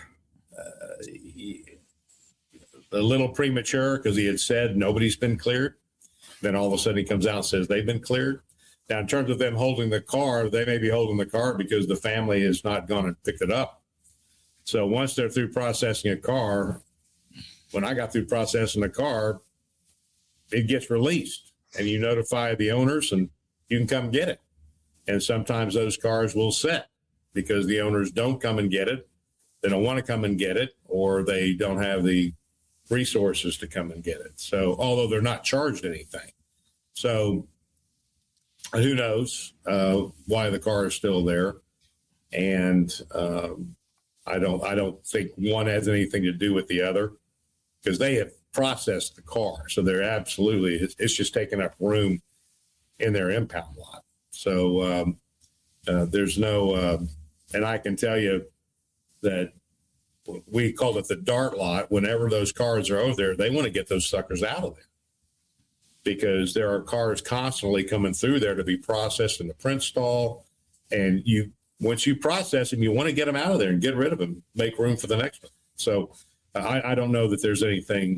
a little premature because he had said nobody's been cleared. Then all of a sudden he comes out and says they've been cleared. Now, in terms of them holding the car, they may be holding the car because the family has not gone and picked it up. So once they're through processing a car, when I got through processing the car, it gets released and you notify the owners and you can come get it. And sometimes those cars will sit because the owners don't come and get it. They don't want to come and get it, or they don't have the resources to come and get it. So although they're not charged anything. So who knows why the car is still there. And I don't think one has anything to do with the other because they have processed the car. So they're absolutely, it's just taking up room in their impound lot. So there's no, and I can tell you that we call it the dart lot. Whenever those cars are over there, they want to get those suckers out of there because there are cars constantly coming through there to be processed in the print stall. And once you process them, you want to get them out of there and get rid of them, make room for the next one. So I don't know that there's anything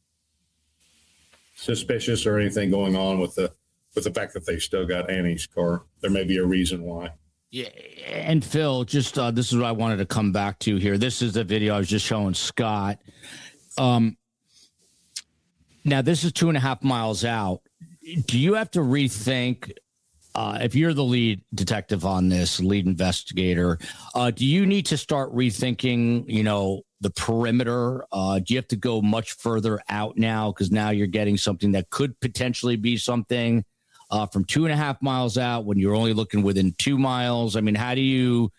suspicious or anything going on with the fact that they still got Annie's car. There may be a reason why. Yeah, and Phil, just this is what I wanted to come back to here. This is the video I was just showing Scott. Now, this is 2.5 miles out. Do you have to rethink, if you're the lead detective on this, lead investigator, do you need to start rethinking, the perimeter? Do you have to go much further out now? Because now you're getting something that could potentially be something from 2.5 miles out when you're only looking within 2 miles. I mean, how do you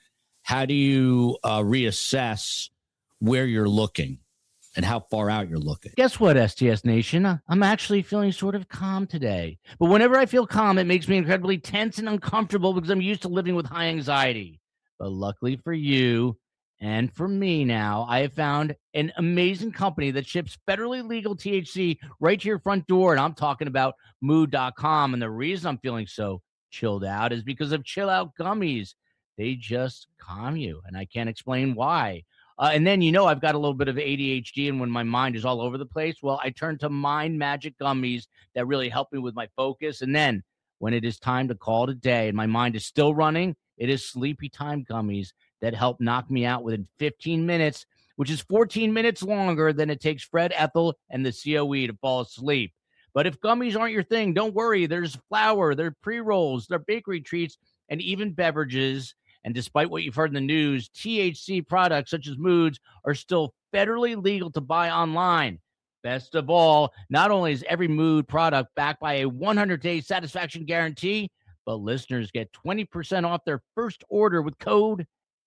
reassess where you're looking and how far out you're looking? Guess what, STS Nation? I'm actually feeling sort of calm today. But whenever I feel calm, it makes me incredibly tense and uncomfortable because I'm used to living with high anxiety. But luckily for you and for me now, I have found an amazing company that ships federally legal THC right to your front door. And I'm talking about mood.com. And the reason I'm feeling so chilled out is because of Chill Out Gummies. They just calm you. And I can't explain why. And then, I've got a little bit of ADHD, and when my mind is all over the place, well, I turn to Mind Magic Gummies that really help me with my focus. And then when it is time to call it a day and my mind is still running, it is Sleepy Time Gummies that help knock me out within 15 minutes, which is 14 minutes longer than it takes Fred Ethel and the COE to fall asleep. But if gummies aren't your thing, don't worry. There's flour, there are pre-rolls, there are bakery treats, and even beverages. And despite what you've heard in the news, THC products such as Moods are still federally legal to buy online. Best of all, not only is every Mood product backed by a 100-day satisfaction guarantee, but listeners get 20% off their first order with code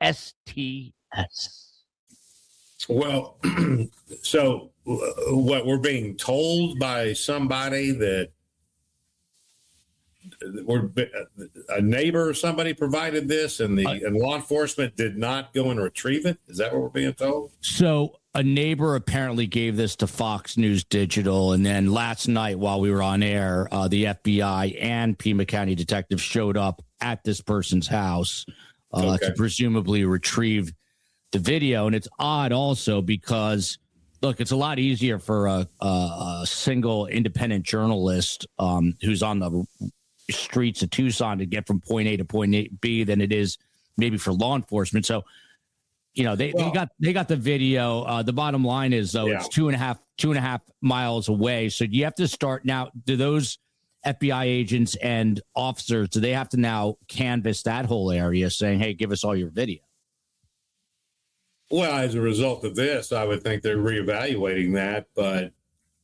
STS. Well, so what we're being told by somebody that a neighbor or somebody provided this and law enforcement did not go and retrieve it? Is that what we're being told? So a neighbor apparently gave this to Fox News Digital. And then last night while we were on air, the FBI and Pima County detectives showed up at this person's house to presumably retrieve the video. And it's odd also because, look, it's a lot easier for a single independent journalist who's on the streets of Tucson to get from point A to point B than it is maybe for law enforcement. So, they got the video. The bottom line is, though, it's 2.5 miles away. So you have to start now. Do those FBI agents and officers, do they have to now canvass that whole area saying, hey, give us all your video? Well, as a result of this, I would think they're reevaluating that. But,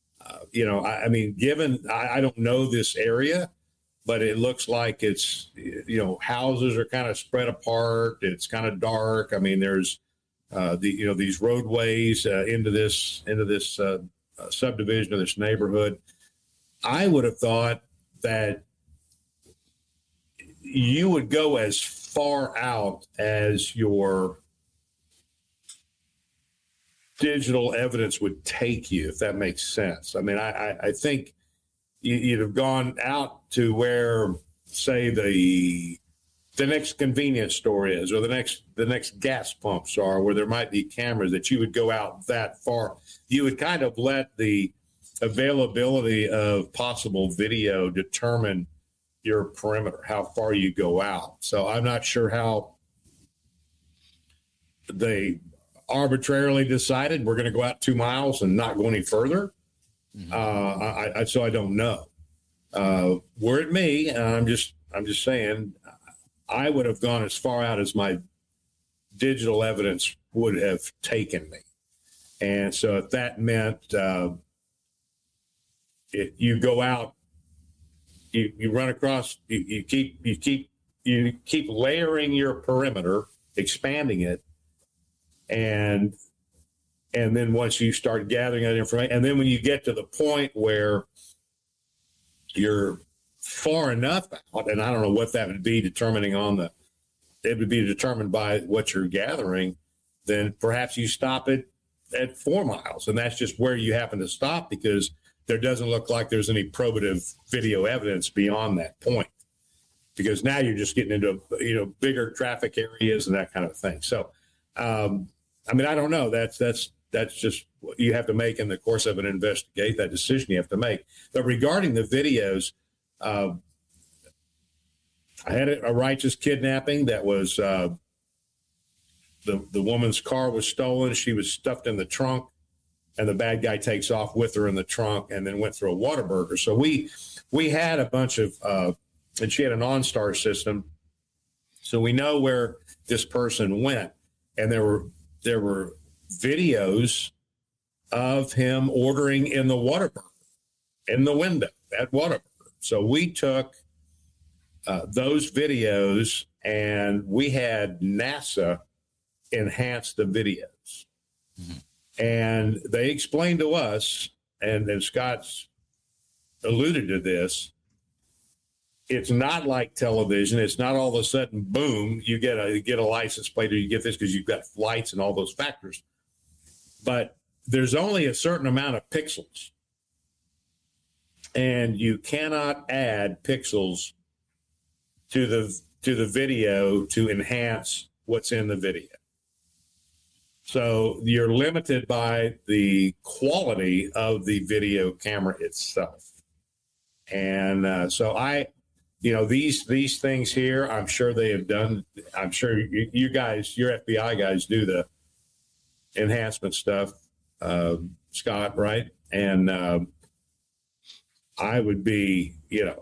given I don't know this area, but it looks like it's, houses are kind of spread apart. It's kind of dark. I mean, there's these roadways into this subdivision of this neighborhood. I would have thought that you would go as far out as your digital evidence would take you, if that makes sense. I mean, I think you'd have gone out to where, say, the next convenience store is, or the next gas pumps are, where there might be cameras, that you would go out that far. You would kind of let the availability of possible video determine your perimeter, how far you go out. So I'm not sure how they arbitrarily decided we're going to go out 2 miles and not go any further. So I don't know. Were it me, and I'm just saying, I would have gone as far out as my digital evidence would have taken me. And so if that meant you go out, you run across, you keep layering your perimeter, expanding it, and then once you start gathering that information, and then when you get to the point where you're far enough out, and I don't know what that would be, it would be determined by what you're gathering, then perhaps you stop it at 4 miles, and that's just where you happen to stop, because there doesn't look like there's any probative video evidence beyond that point, because now you're just getting into bigger traffic areas and that kind of thing. So I mean, I don't know. That's just what you have to make in the course of an investigation, that decision you have to make. But regarding the videos, I had a righteous kidnapping that was the woman's car was stolen. She was stuffed in the trunk, and the bad guy takes off with her in the trunk and then went through a Whataburger. So we had a bunch of, and she had an OnStar system. So we know where this person went. And there were videos of him ordering in the Whataburger, in the window at Whataburger. So we took those videos, and we had NASA enhance the videos. Mm-hmm. And they explained to us, and Scott's alluded to this, it's not like television. It's not all of a sudden, boom, you get a license plate, or you get this because you've got lights and all those factors. But there's only a certain amount of pixels, and you cannot add pixels to the video to enhance what's in the video. So you're limited by the quality of the video camera itself. And so these things here, I'm sure they have done. I'm sure you guys, your FBI guys, do the enhancement stuff, Scott, right? And I would be,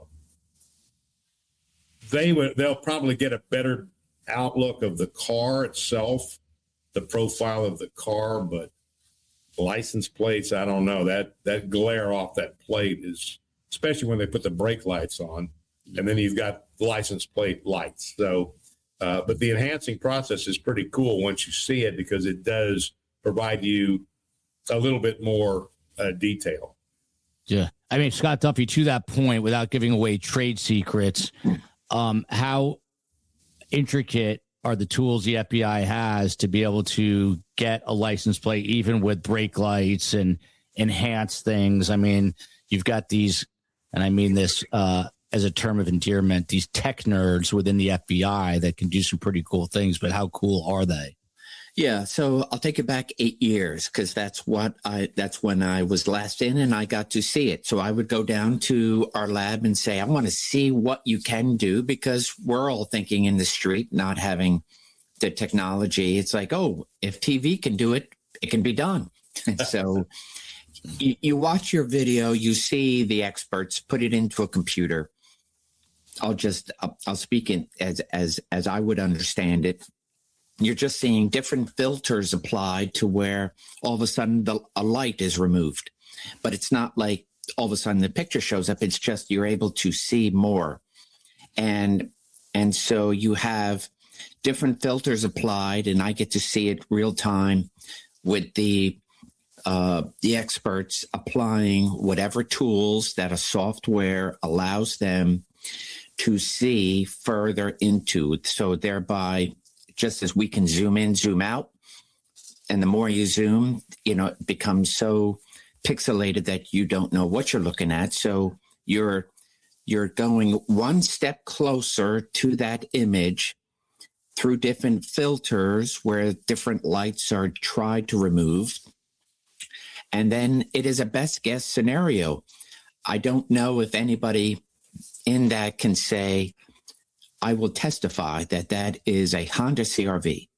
they'll probably get a better outlook of the car itself, the profile of the car, but license plates, I don't know. That glare off that plate is, especially when they put the brake lights on, and then you've got license plate lights. So, but the enhancing process is pretty cool once you see it, because it does provide you a little bit more detail. Yeah. I mean, Scott Duffy, to that point, without giving away trade secrets, how intricate are the tools the FBI has to be able to get a license plate, even with brake lights, and enhance things? I mean, you've got these, and I mean this as a term of endearment, these tech nerds within the FBI that can do some pretty cool things, but how cool are they? Yeah, so I'll take it back 8 years, because that's when I was last in, and I got to see it. So I would go down to our lab and say, I want to see what you can do, because we're all thinking in the street, not having the technology. It's like, oh, if TV can do it, it can be done. So you watch your video, you see the experts put it into a computer. I'll speak in as I would understand it. You're just seeing different filters applied to where all of a sudden a light is removed. But it's not like all of a sudden the picture shows up. It's just you're able to see more. And so you have different filters applied, and I get to see it real time with the experts applying whatever tools that a software allows them to see further into. So thereby, just as we can zoom in, zoom out, and the more you zoom, it becomes so pixelated that you don't know what you're looking at. So You're going one step closer to that image through different filters where different lights are tried to remove. And then it is a best guess scenario. I don't know if anybody in that can say, I will testify that that is a Honda CR-V,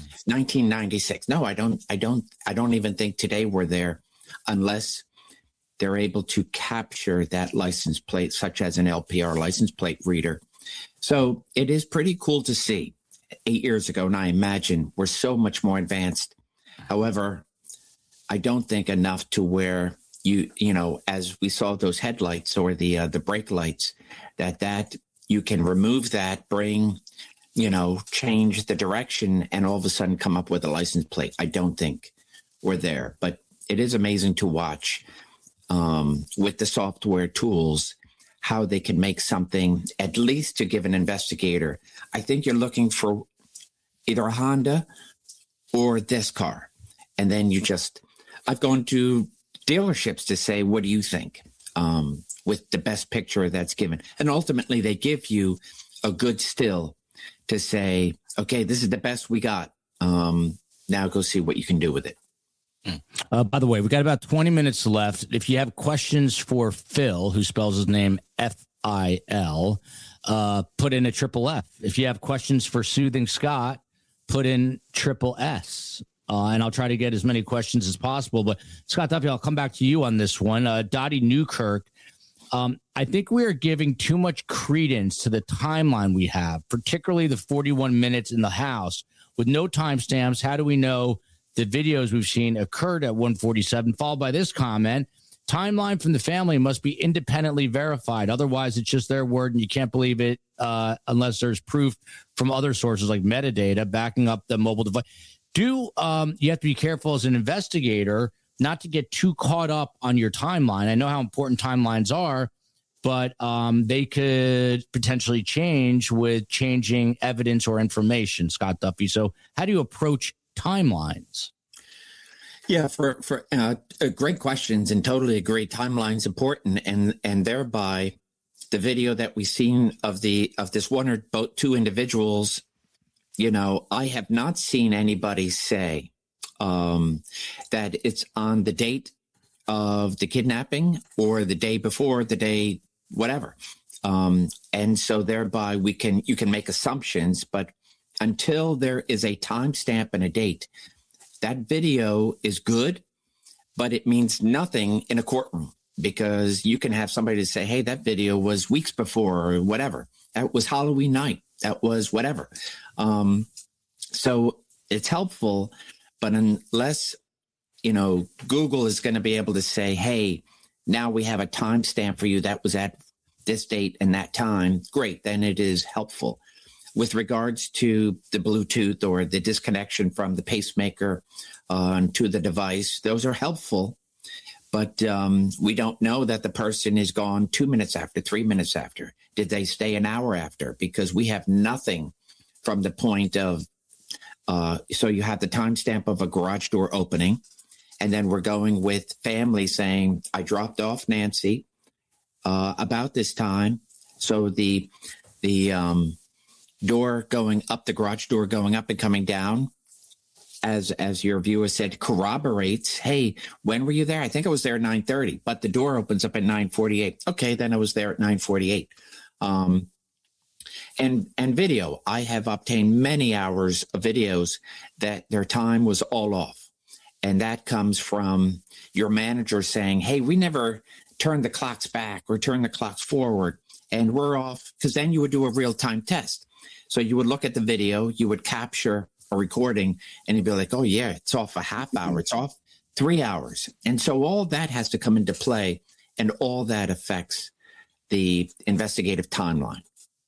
1996. No, I don't even think today we're there unless they're able to capture that license plate, such as an LPR license plate reader. So it is pretty cool to see. 8 years ago, and I imagine we're so much more advanced. However, I don't think enough to where you know, as we saw those headlights or the brake lights, that you can remove that, bring, you know, change the direction, and all of a sudden come up with a license plate. I don't think we're there, but it is amazing to watch with the software tools how they can make something, at least to give an investigator. I think you're looking for either a Honda or this car. And then I've gone to dealerships to say, what do you think? With the best picture that's given. And ultimately they give you a good still to say, okay, this is the best we got. Now go see what you can do with it. By the way, we got about 20 minutes left. If you have questions for Phil, who spells his name F-I-L, put in a triple F. If you have questions for Soothing Scott, put in triple S. And I'll try to get as many questions as possible. But Scott Duffy, I'll come back to you on this one. Dottie Newkirk, I think we are giving too much credence to the timeline we have, particularly the 41 minutes in the house. With no timestamps, how do we know the videos we've seen occurred at 1:47, followed by this comment: timeline from the family must be independently verified. Otherwise, it's just their word, and you can't believe it unless there's proof from other sources like metadata backing up the mobile device. You have to be careful as an investigator not to get too caught up on your timeline. I know how important timelines are, but they could potentially change with changing evidence or information, Scott Duffy. So how do you approach timelines? Yeah, for great questions, and totally agree. Timeline's important, and thereby the video that we've seen of this one or both two individuals, you know, I have not seen anybody say that it's on the date of the kidnapping or the day before, the day whatever, and so thereby you can make assumptions, but until there is a timestamp and a date, that video is good, but it means nothing in a courtroom, because you can have somebody to say, hey, that video was weeks before or whatever. That was Halloween night. That was whatever. So it's helpful, but unless, you know, Google is going to be able to say, hey, now we have a timestamp for you that was at this date and that time, great, then it is helpful. With regards to the Bluetooth or the disconnection from the pacemaker to the device, those are helpful, but we don't know that the person is gone 2 minutes after, 3 minutes after. Did they stay an hour after? Because we have nothing from the point of, so you have the timestamp of a garage door opening, and then we're going with family saying, I dropped off Nancy about this time. So the door going up, the garage door going up and coming down, as your viewer said, corroborates, hey, when were you there? I think I was there at 9:30, but the door opens up at 9:48. Okay, then I was there at 9:48. And video, I have obtained many hours of videos that their time was all off. And that comes from your manager saying, hey, we never turned the clocks back or turned the clocks forward, and we're off, because then you would do a real-time test. So you would look at the video, you would capture a recording, and you'd be like, oh, yeah, it's off a half hour. It's off 3 hours. And so all that has to come into play, and all that affects the investigative timeline.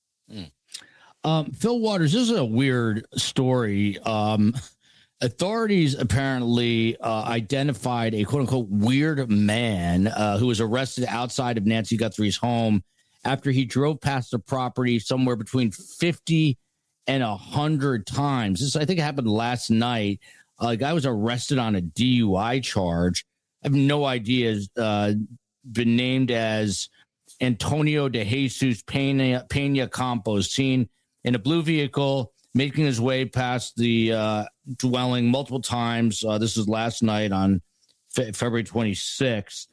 Phil Waters, this is a weird story. Authorities apparently identified a quote-unquote weird man who was arrested outside of Nancy Guthrie's home after he drove past the property somewhere between 50 and 100 times. This, I think, happened last night. A guy was arrested on a DUI charge. I have no idea. Been named as Antonio de Jesus Pena Campos, seen in a blue vehicle making his way past the dwelling multiple times. This was last night on February 26th.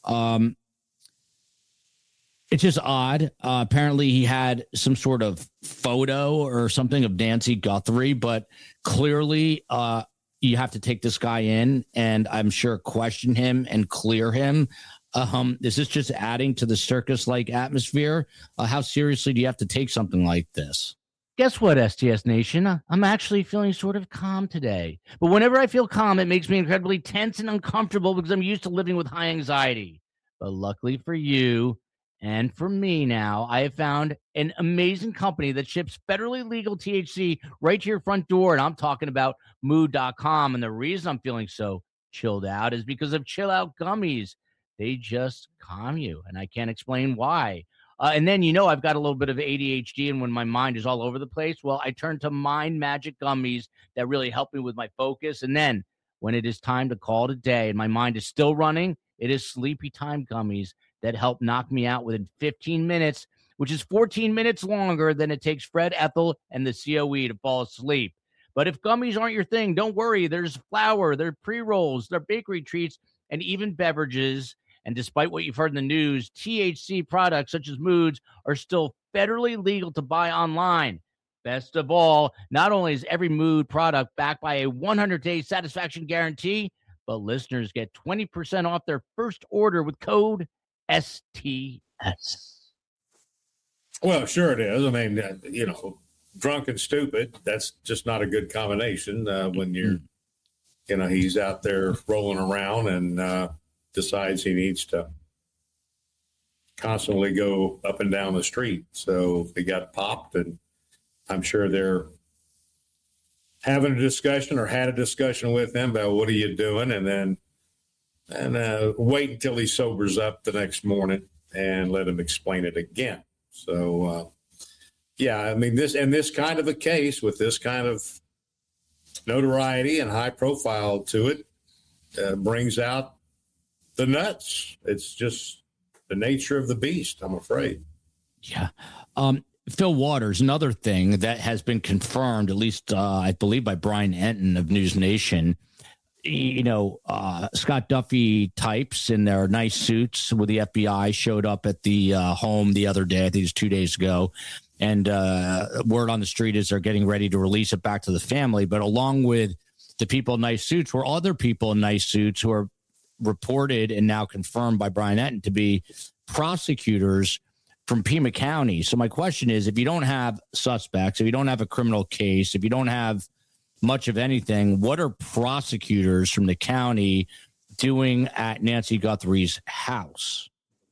It's just odd. Apparently, he had some sort of photo or something of Nancy Guthrie, but clearly you have to take this guy in and I'm sure question him and clear him. Is this just adding to the circus-like atmosphere? How seriously do you have to take something like this? Guess what, STS Nation? I'm actually feeling sort of calm today. But whenever I feel calm, it makes me incredibly tense and uncomfortable because I'm used to living with high anxiety. But luckily for you and for me now, I have found an amazing company that ships federally legal THC right to your front door. And I'm talking about Mood.com. And the reason I'm feeling so chilled out is because of Chill Out Gummies. They just calm you, and I can't explain why. And then, I've got a little bit of ADHD, and when my mind is all over the place, well, I turn to Mind Magic Gummies that really help me with my focus. And then when it is time to call it a day and my mind is still running, it is Sleepy Time Gummies that help knock me out within 15 minutes, which is 14 minutes longer than it takes Fred Ethel and the COE to fall asleep. But if gummies aren't your thing, don't worry. There's flour, there are pre-rolls, there are bakery treats, and even beverages. And despite what you've heard in the news, THC products such as Moods are still federally legal to buy online. Best of all, not only is every Mood product backed by a 100-day satisfaction guarantee, but listeners get 20% off their first order with code STS. Well, sure it is. I mean, drunk and stupid, that's just not a good combination when you're, he's out there rolling around and decides he needs to constantly go up and down the street. So they got popped, and I'm sure they're having a discussion or had a discussion with him about what are you doing, and wait until he sobers up the next morning and let him explain it again. So, I mean, this kind of a case with this kind of notoriety and high profile to it brings out the nuts. It's just the nature of the beast, I'm afraid. Yeah. Phil Waters, another thing that has been confirmed, at least I believe by Brian Enton of News Nation, Scott Duffy types in their nice suits with the FBI showed up at the home the other day. I think it was 2 days ago. And word on the street is they're getting ready to release it back to the family. But along with the people in nice suits were other people in nice suits who are reported and now confirmed by Brian Enton to be prosecutors from Pima County. So my question is, if you don't have suspects, if you don't have a criminal case, if you don't have much of anything, what are prosecutors from the county doing at Nancy Guthrie's house?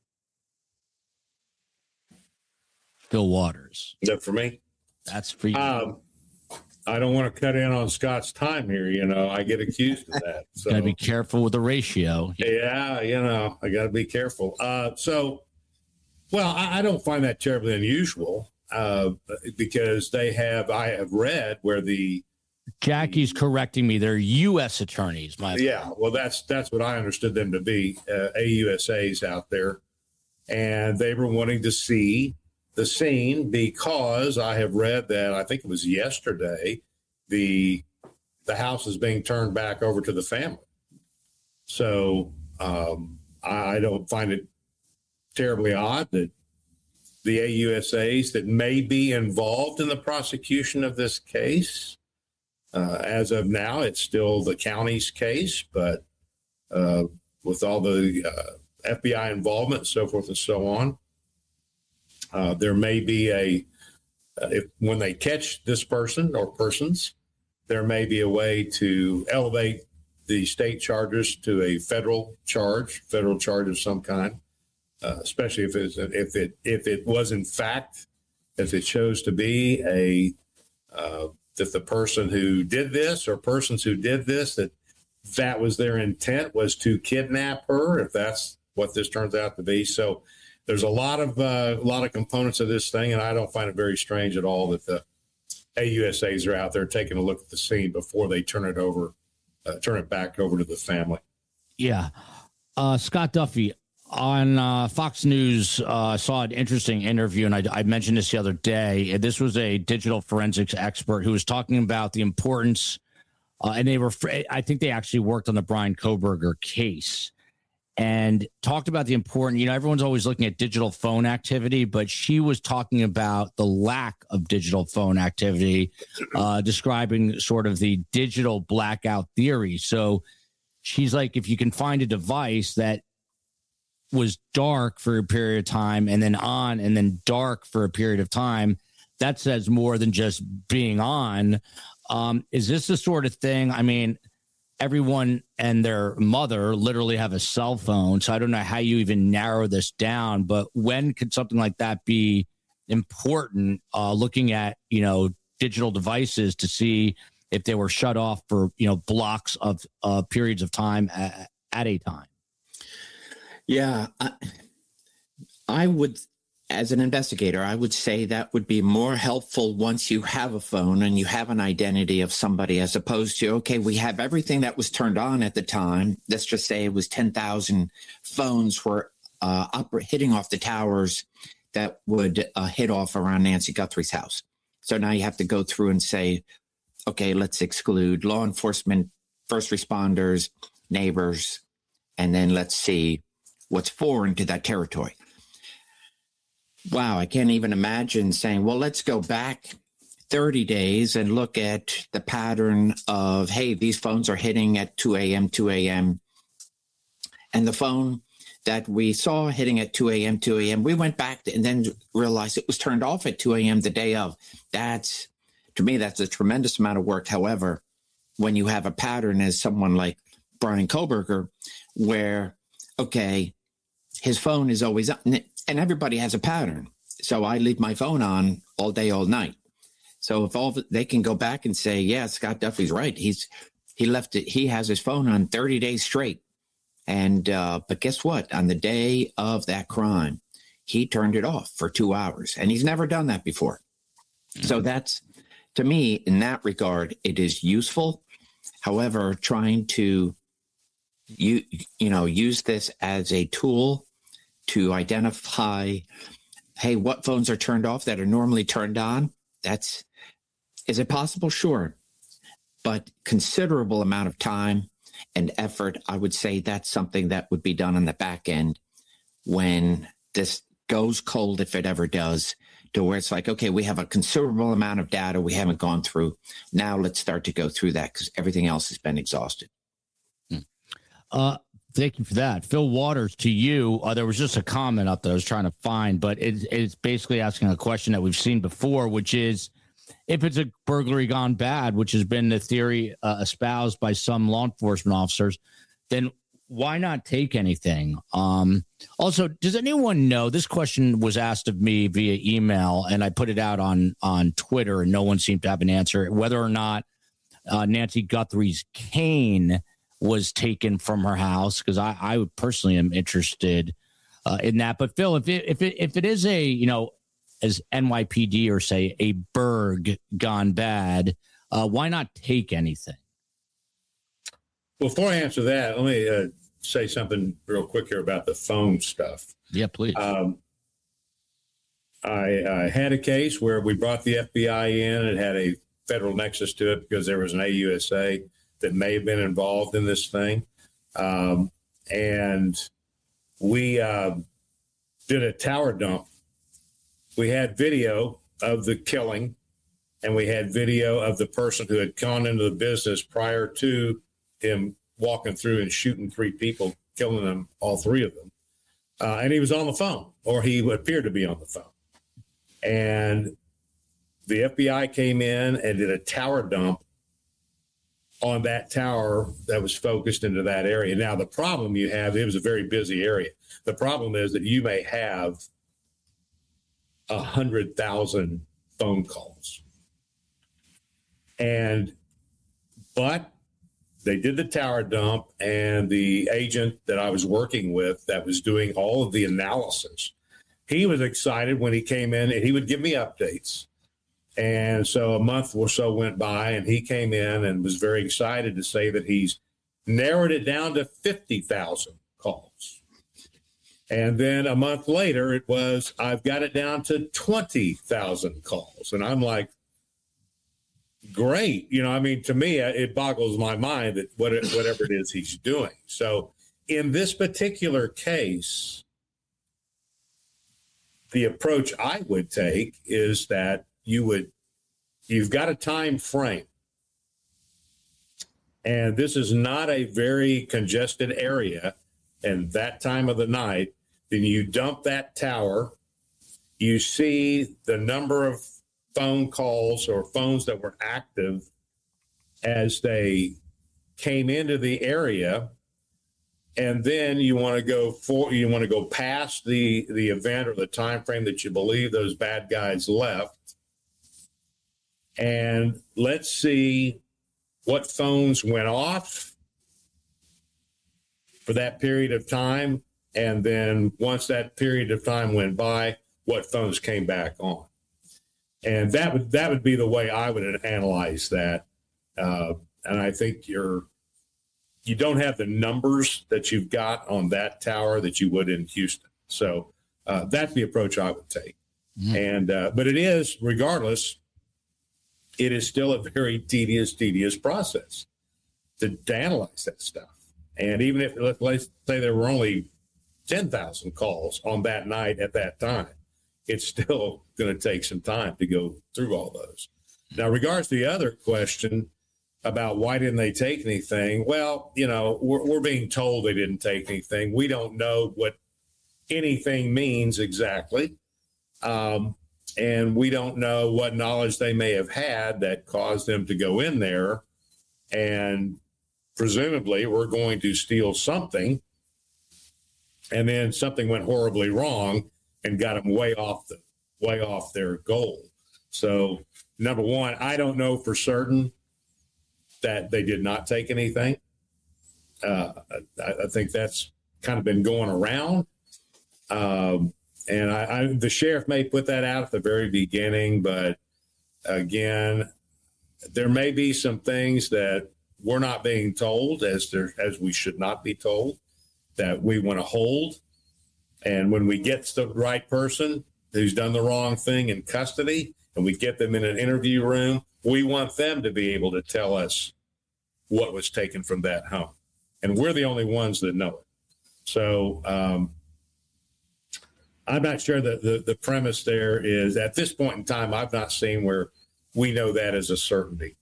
Phil Waters. Is that for me? That's for you. I don't want to cut in on Scott's time here. I get accused of that. So gotta be careful with the ratio. Yeah, I got to be careful. I don't find that terribly unusual because I have read where Jackie's correcting me. They're U.S. attorneys. Well, that's what I understood them to be, AUSAs out there, and they were wanting to see the scene because I have read that I think it was yesterday the house is being turned back over to the family. So I don't find it terribly odd that the AUSAs that may be involved in the prosecution of this case. As of now, it's still the county's case, but with all the FBI involvement, so forth and so on, there may be when they catch this person or persons, there may be a way to elevate the state charges to a federal charge of some kind, especially if it was in fact, if it shows to be that the person who did this or persons who did this, that was their intent, was to kidnap her, if that's what this turns out to be. So there's a lot of components of this thing, and I don't find it very strange at all that the AUSAs are out there taking a look at the scene before they turn it back over to the family. Yeah. Scott Duffy, on Fox News, saw an interesting interview, and I mentioned this the other day. This was a digital forensics expert who was talking about the importance, and I think they actually worked on the Bryan Kohberger case and talked about the important, everyone's always looking at digital phone activity, but she was talking about the lack of digital phone activity, describing sort of the digital blackout theory. So she's like, if you can find a device that was dark for a period of time and then on and then dark for a period of time, that says more than just being on. Is this the sort of thing? I mean, everyone and their mother literally have a cell phone. So I don't know how you even narrow this down, but when could something like that be important, looking at, digital devices to see if they were shut off for, blocks of periods of time at a time? Yeah, I would, as an investigator, I would say that would be more helpful once you have a phone and you have an identity of somebody, as opposed to, okay, we have everything that was turned on at the time. Let's just say it was 10,000 phones were hitting off the towers that would hit off around Nancy Guthrie's house. So now you have to go through and say, okay, let's exclude law enforcement, first responders, neighbors, and then let's see what's foreign to that territory. Wow, I can't even imagine saying, well, let's go back 30 days and look at the pattern of, hey, these phones are hitting at 2 a.m. And the phone that we saw hitting at 2 a.m., we went back and then realized it was turned off at 2 a.m. the day of. To me, that's a tremendous amount of work. However, when you have a pattern as someone like Bryan Kohberger, where, okay, his phone is always on, and everybody has a pattern. So I leave my phone on all day, all night. So if they can go back and say, yeah, Scott Duffy's right. He left it. He has his phone on 30 days straight. And, but guess what? On the day of that crime, he turned it off for 2 hours, and he's never done that before. Mm-hmm. So that's, to me, in that regard, it is useful. However, trying to, use this as a tool to identify, hey, what phones are turned off that are normally turned on? Is it possible? Sure. But considerable amount of time and effort, I would say that's something that would be done on the back end when this goes cold, if it ever does, to where it's like, okay, we have a considerable amount of data we haven't gone through. Now let's start to go through that because everything else has been exhausted. Thank you for that. Phil Waters, to you, there was just a comment up that I was trying to find, but it's basically asking a question that we've seen before, which is, if it's a burglary gone bad, which has been the theory espoused by some law enforcement officers, then why not take anything? Also, does anyone know, this question was asked of me via email, and I put it out on Twitter, and no one seemed to have an answer, whether or not Nancy Guthrie's cane was taken from her house, because I personally am interested in that. But Phil, if it is a, as NYPD or say a burg gone bad, why not take anything? Before I answer that, let me say something real quick here about the phone stuff. Yeah, please. I had a case where we brought the FBI in. It had a federal nexus to it because there was an AUSA that may have been involved in this thing. And we did a tower dump. We had video of the killing, and we had video of the person who had gone into the business prior to him walking through and shooting 3 people, killing them, all 3 of them. And he was on the phone, or he appeared to be on the phone. And the FBI came in and did a tower dump on that tower that was focused into that area. Now, the problem you have, it was a very busy area. The problem is that you may have 100,000 phone calls. But they did the tower dump, and the agent that I was working with that was doing all of the analysis, he was excited when he came in, and he would give me updates. And so a month or so went by, and he came in and was very excited to say that he's narrowed it down to 50,000 calls. And then a month later, it was, I've got it down to 20,000 calls. And I'm like, great. You know, I mean, to me, it boggles my mind that whatever it is he's doing. So in this particular case, the approach I would take is that you've got a time frame. And this is not a very congested area. And that time of the night, then you dump that tower, you see the number of phone calls or phones that were active as they came into the area, and then you want to go past the event or the time frame that you believe those bad guys left, and let's see what phones went off for that period of time. And then once that period of time went by, what phones came back on. And that would be the way I would analyze that. And I think you don't have the numbers that you've got on that tower that you would in Houston. So that's the approach I would take. Mm-hmm. And but it is, regardless, it is still a very tedious process to analyze that stuff. And even if, let's say there were only 10,000 calls on that night at that time, it's still going to take some time to go through all those. Now, regards to the other question about why didn't they take anything? Well, you know, we're being told they didn't take anything. We don't know what anything means exactly. And we don't know what knowledge they may have had that caused them to go in there. And presumably we're going to steal something. And then something went horribly wrong and got them way off their goal. So, number one, I don't know for certain that they did not take anything. I think that's kind of been going around. And the sheriff may put that out at the very beginning, but again, there may be some things that we're not being told as we should not be told, that we want to hold. And when we get the right person who's done the wrong thing in custody and we get them in an interview room, we want them to be able to tell us what was taken from that home. And we're the only ones that know it. So I'm not sure that the premise there is, at this point in time, I've not seen where we know that as a certainty.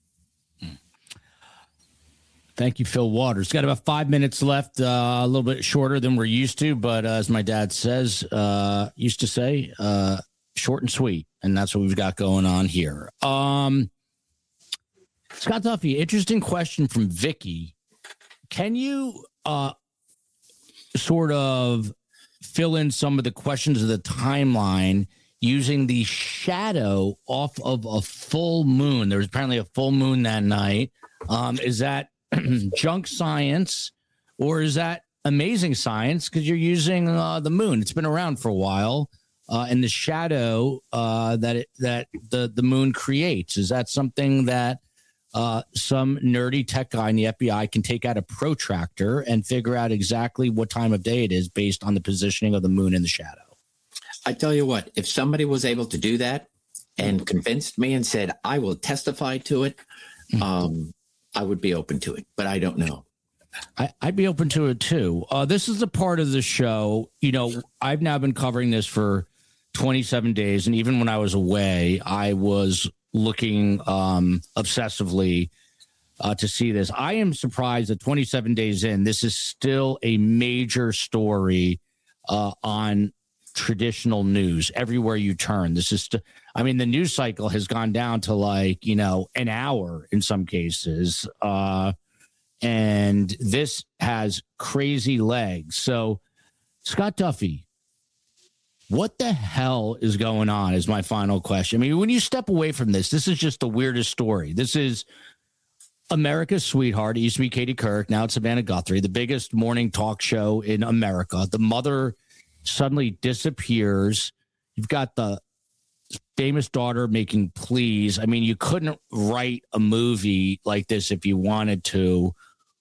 Thank you, Phil Waters. Got about 5 minutes left, a little bit shorter than we're used to, but as my dad used to say, short and sweet, and that's what we've got going on here. Scott Duffy, interesting question from Vicky. Can you sort of fill in some of the questions of the timeline using the shadow off of a full moon? There was apparently a full moon that night. Is that junk science, or is that amazing science because you're using the moon? It's been around for a while, and the shadow that the moon creates, is that something that some nerdy tech guy in the FBI can take out a protractor and figure out exactly what time of day it is based on the positioning of the moon in the shadow? I tell you what, if somebody was able to do that and convinced me and said, I will testify to it, I would be open to it, but I don't know. I'd be open to it too. This is a part of the show. You know, I've now been covering this for 27 days. And even when I was away, I was looking obsessively to see this. I am surprised that 27 days in, this is still a major story on traditional news everywhere you turn. This is, I mean, the news cycle has gone down to an hour in some cases. And this has crazy legs. So, Scott Duffy, what the hell is going on is my final question. I mean, when you step away from this is just the weirdest story. This is America's sweetheart. It used to be Katie Couric. Now it's Savannah Guthrie, the biggest morning talk show in America. The mother suddenly disappears. You've got the famous daughter making pleas. I mean, you couldn't write a movie like this if you wanted to.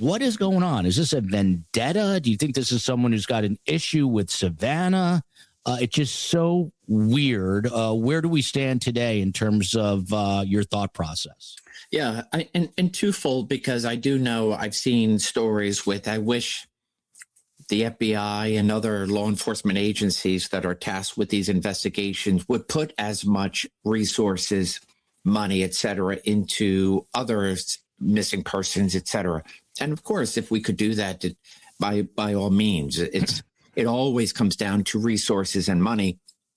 What is going on? Is this a vendetta? Do you think this is someone who's got an issue with Savannah? It's just so weird. Where do we stand today in terms of your thought process? Yeah, and twofold, because I do know I've seen stories with, I wish the FBI and other law enforcement agencies that are tasked with these investigations would put as much resources, money, et cetera, into other missing persons, et cetera. And of course, if we could do that, by all means, it always comes down to resources and money.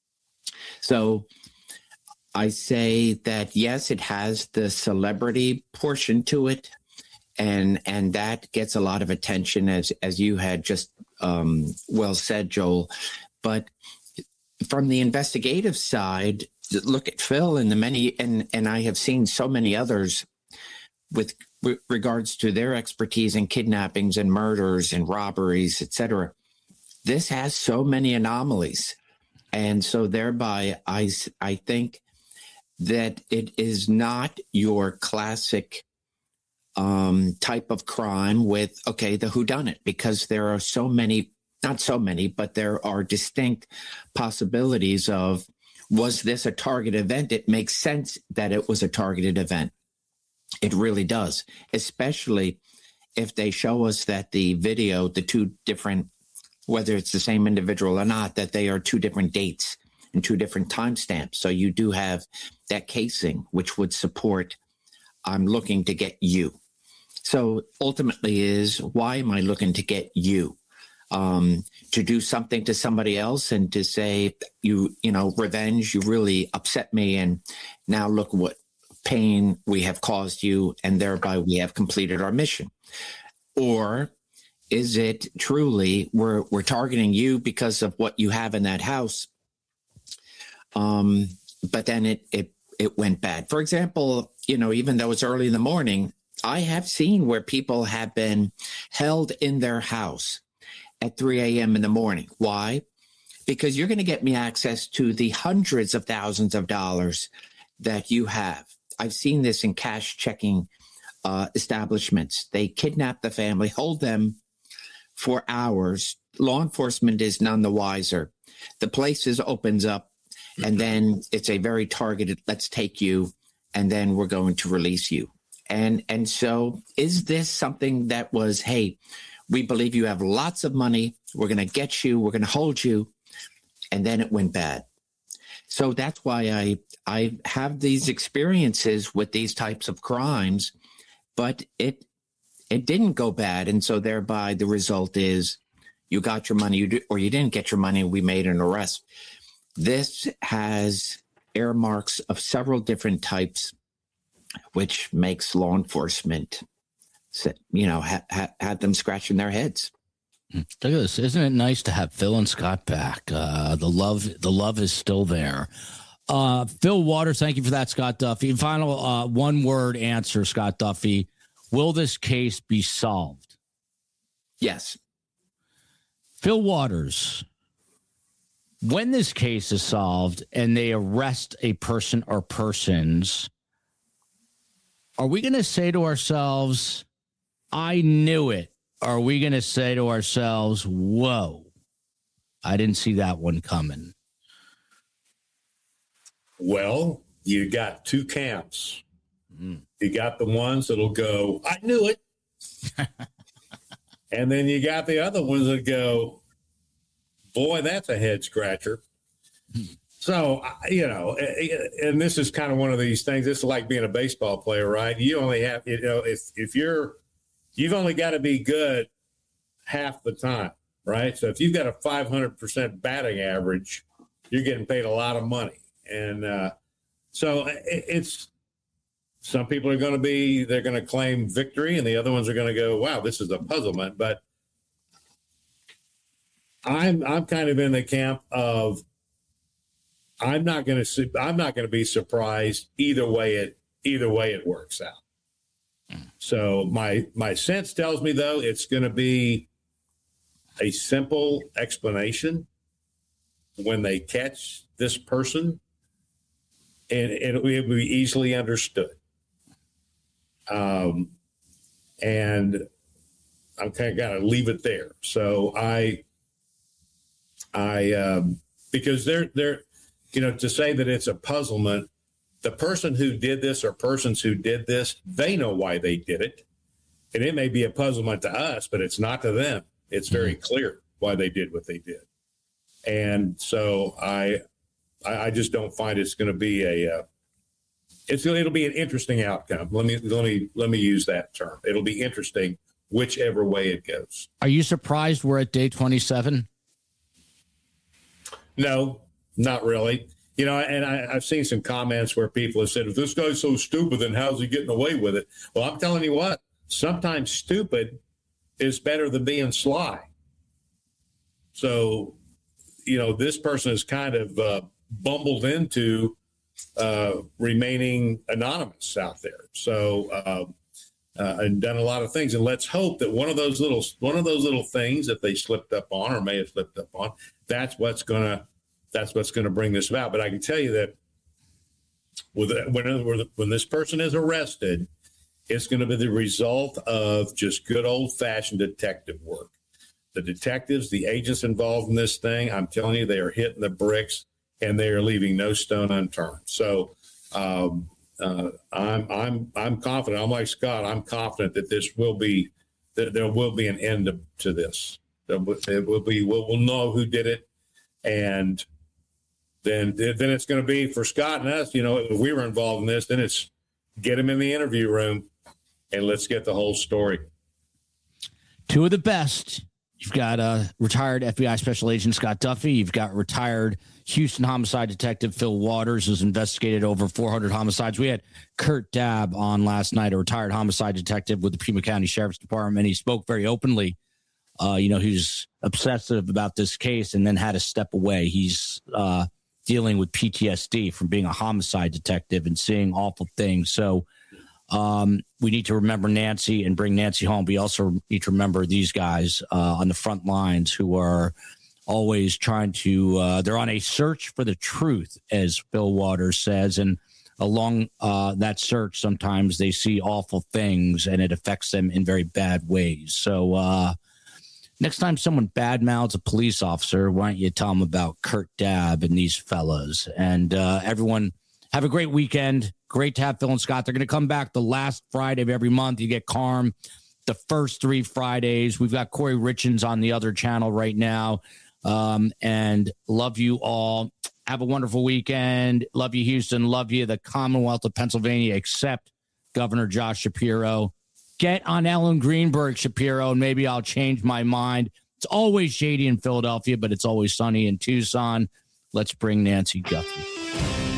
So I say that, yes, it has the celebrity portion to it. And that gets a lot of attention, as you had just well said, Joel. But from the investigative side, look at Phil and the many, and I have seen so many others with regards to their expertise in kidnappings and murders and robberies, et cetera. This has so many anomalies. And so thereby, I think that it is not your classic type of crime with, okay, the whodunit, because there are so many, not so many, but there are distinct possibilities of, was this a target event? It makes sense that it was a targeted event. It really does, especially if they show us that the video, the two different, whether it's the same individual or not, that they are two different dates and two different timestamps. So you do have that casing, which would support, I'm looking to get you. So ultimately is, why am I looking to get you? To do something to somebody else and to say, you know, revenge, you really upset me. And now look what pain we have caused you. And thereby we have completed our mission. Or is it truly we're targeting you because of what you have in that house? But then it went bad. For example, you know, even though it's early in the morning, I have seen where people have been held in their house at 3 a.m. in the morning. Why? Because you're going to get me access to the hundreds of thousands of dollars that you have. I've seen this in cash checking establishments. They kidnap the family, hold them for hours. Law enforcement is none the wiser. The place opens up, and then it's a very targeted, let's take you, and then we're going to release you. And so is this something that was, hey, we believe you have lots of money, we're going to get you, we're going to hold you, and then it went bad. So that's why I have these experiences with these types of crimes, but it didn't go bad. And so thereby the result is you got your money or you didn't get your money, we made an arrest. This has earmarks of several different types, which makes law enforcement, you know, had them scratching their heads. Look at this. Isn't it nice to have Phil and Scott back? The love is still there. Phil Waters, thank you for that, Scott Duffy. Final one-word answer, Scott Duffy. Will this case be solved? Yes. Phil Waters, when this case is solved and they arrest a person or persons, are we going to say to ourselves, I knew it? Are we going to say to ourselves, whoa, I didn't see that one coming? Well, you got two camps. You got the ones that'll go, I knew it. And then you got the other ones that go, boy, that's a head scratcher. So, you know, and this is kind of one of these things. This is like being a baseball player, right? You only have, you know, if you've only got to be good half the time, right? So if you've got a 500% batting average, you're getting paid a lot of money. And so it's, some people are going to they're going to claim victory, and the other ones are going to go, wow, this is a puzzlement. But I'm kind of in the camp of, I'm not going to be surprised either way it works out. So my sense tells me, though, it's going to be a simple explanation when they catch this person, and it'll be easily understood. And I'm kind of got to leave it there. So because they're, to say that it's a puzzlement, the person who did this or persons who did this, they know why they did it. And it may be a puzzlement to us, but it's not to them. It's very clear why they did what they did. And so I just don't find it's going to be it'll be an interesting outcome. Let me use that term. It'll be interesting whichever way it goes. Are you surprised we're at day 27? No, not really. And I've seen some comments where people have said, if this guy's so stupid, then how's he getting away with it? Well, I'm telling you what, sometimes stupid is better than being sly. So, this person has kind of bumbled into remaining anonymous out there. So, and done a lot of things. And let's hope that one of those little things that they slipped up on or may have slipped up on, that's what's going to bring this about. But I can tell you that when this person is arrested, it's going to be the result of just good old-fashioned detective work. The detectives, the agents involved in this thing, I'm telling you, they are hitting the bricks and they are leaving no stone unturned. So I'm confident. I'm like Scott. I'm confident that there will be an end to this. We'll know who did it, and then it's going to be for Scott and us. If we were involved in this, then it's get him in the interview room and let's get the whole story. Two of the best. You've got retired FBI Special Agent Scott Duffy. You've got retired Houston homicide detective Phil Waters, who's investigated over 400 homicides. We had Kurt Dabb on last night, a retired homicide detective with the Pima County Sheriff's Department. He spoke very openly. He's obsessive about this case and then had to step away. He's dealing with PTSD from being a homicide detective and seeing awful things. So we need to remember Nancy and bring Nancy home. We also need to remember these guys on the front lines who are always trying to, they're on a search for the truth, as Phil Waters says. And along that search, sometimes they see awful things and it affects them in very bad ways. So next time someone badmouths a police officer, why don't you tell them about Kurt Dabb and these fellas? And everyone, have a great weekend. Great to have Phil and Scott. They're going to come back the last Friday of every month. You get Carm the first 3 Fridays. We've got Corey Richens on the other channel right now. And love you all. Have a wonderful weekend. Love you, Houston. Love you, the Commonwealth of Pennsylvania, except Governor Josh Shapiro. Get on Ellen Greenberg, Shapiro, and maybe I'll change my mind. It's always shady in Philadelphia, but it's always sunny in Tucson. Let's bring Nancy Guthrie.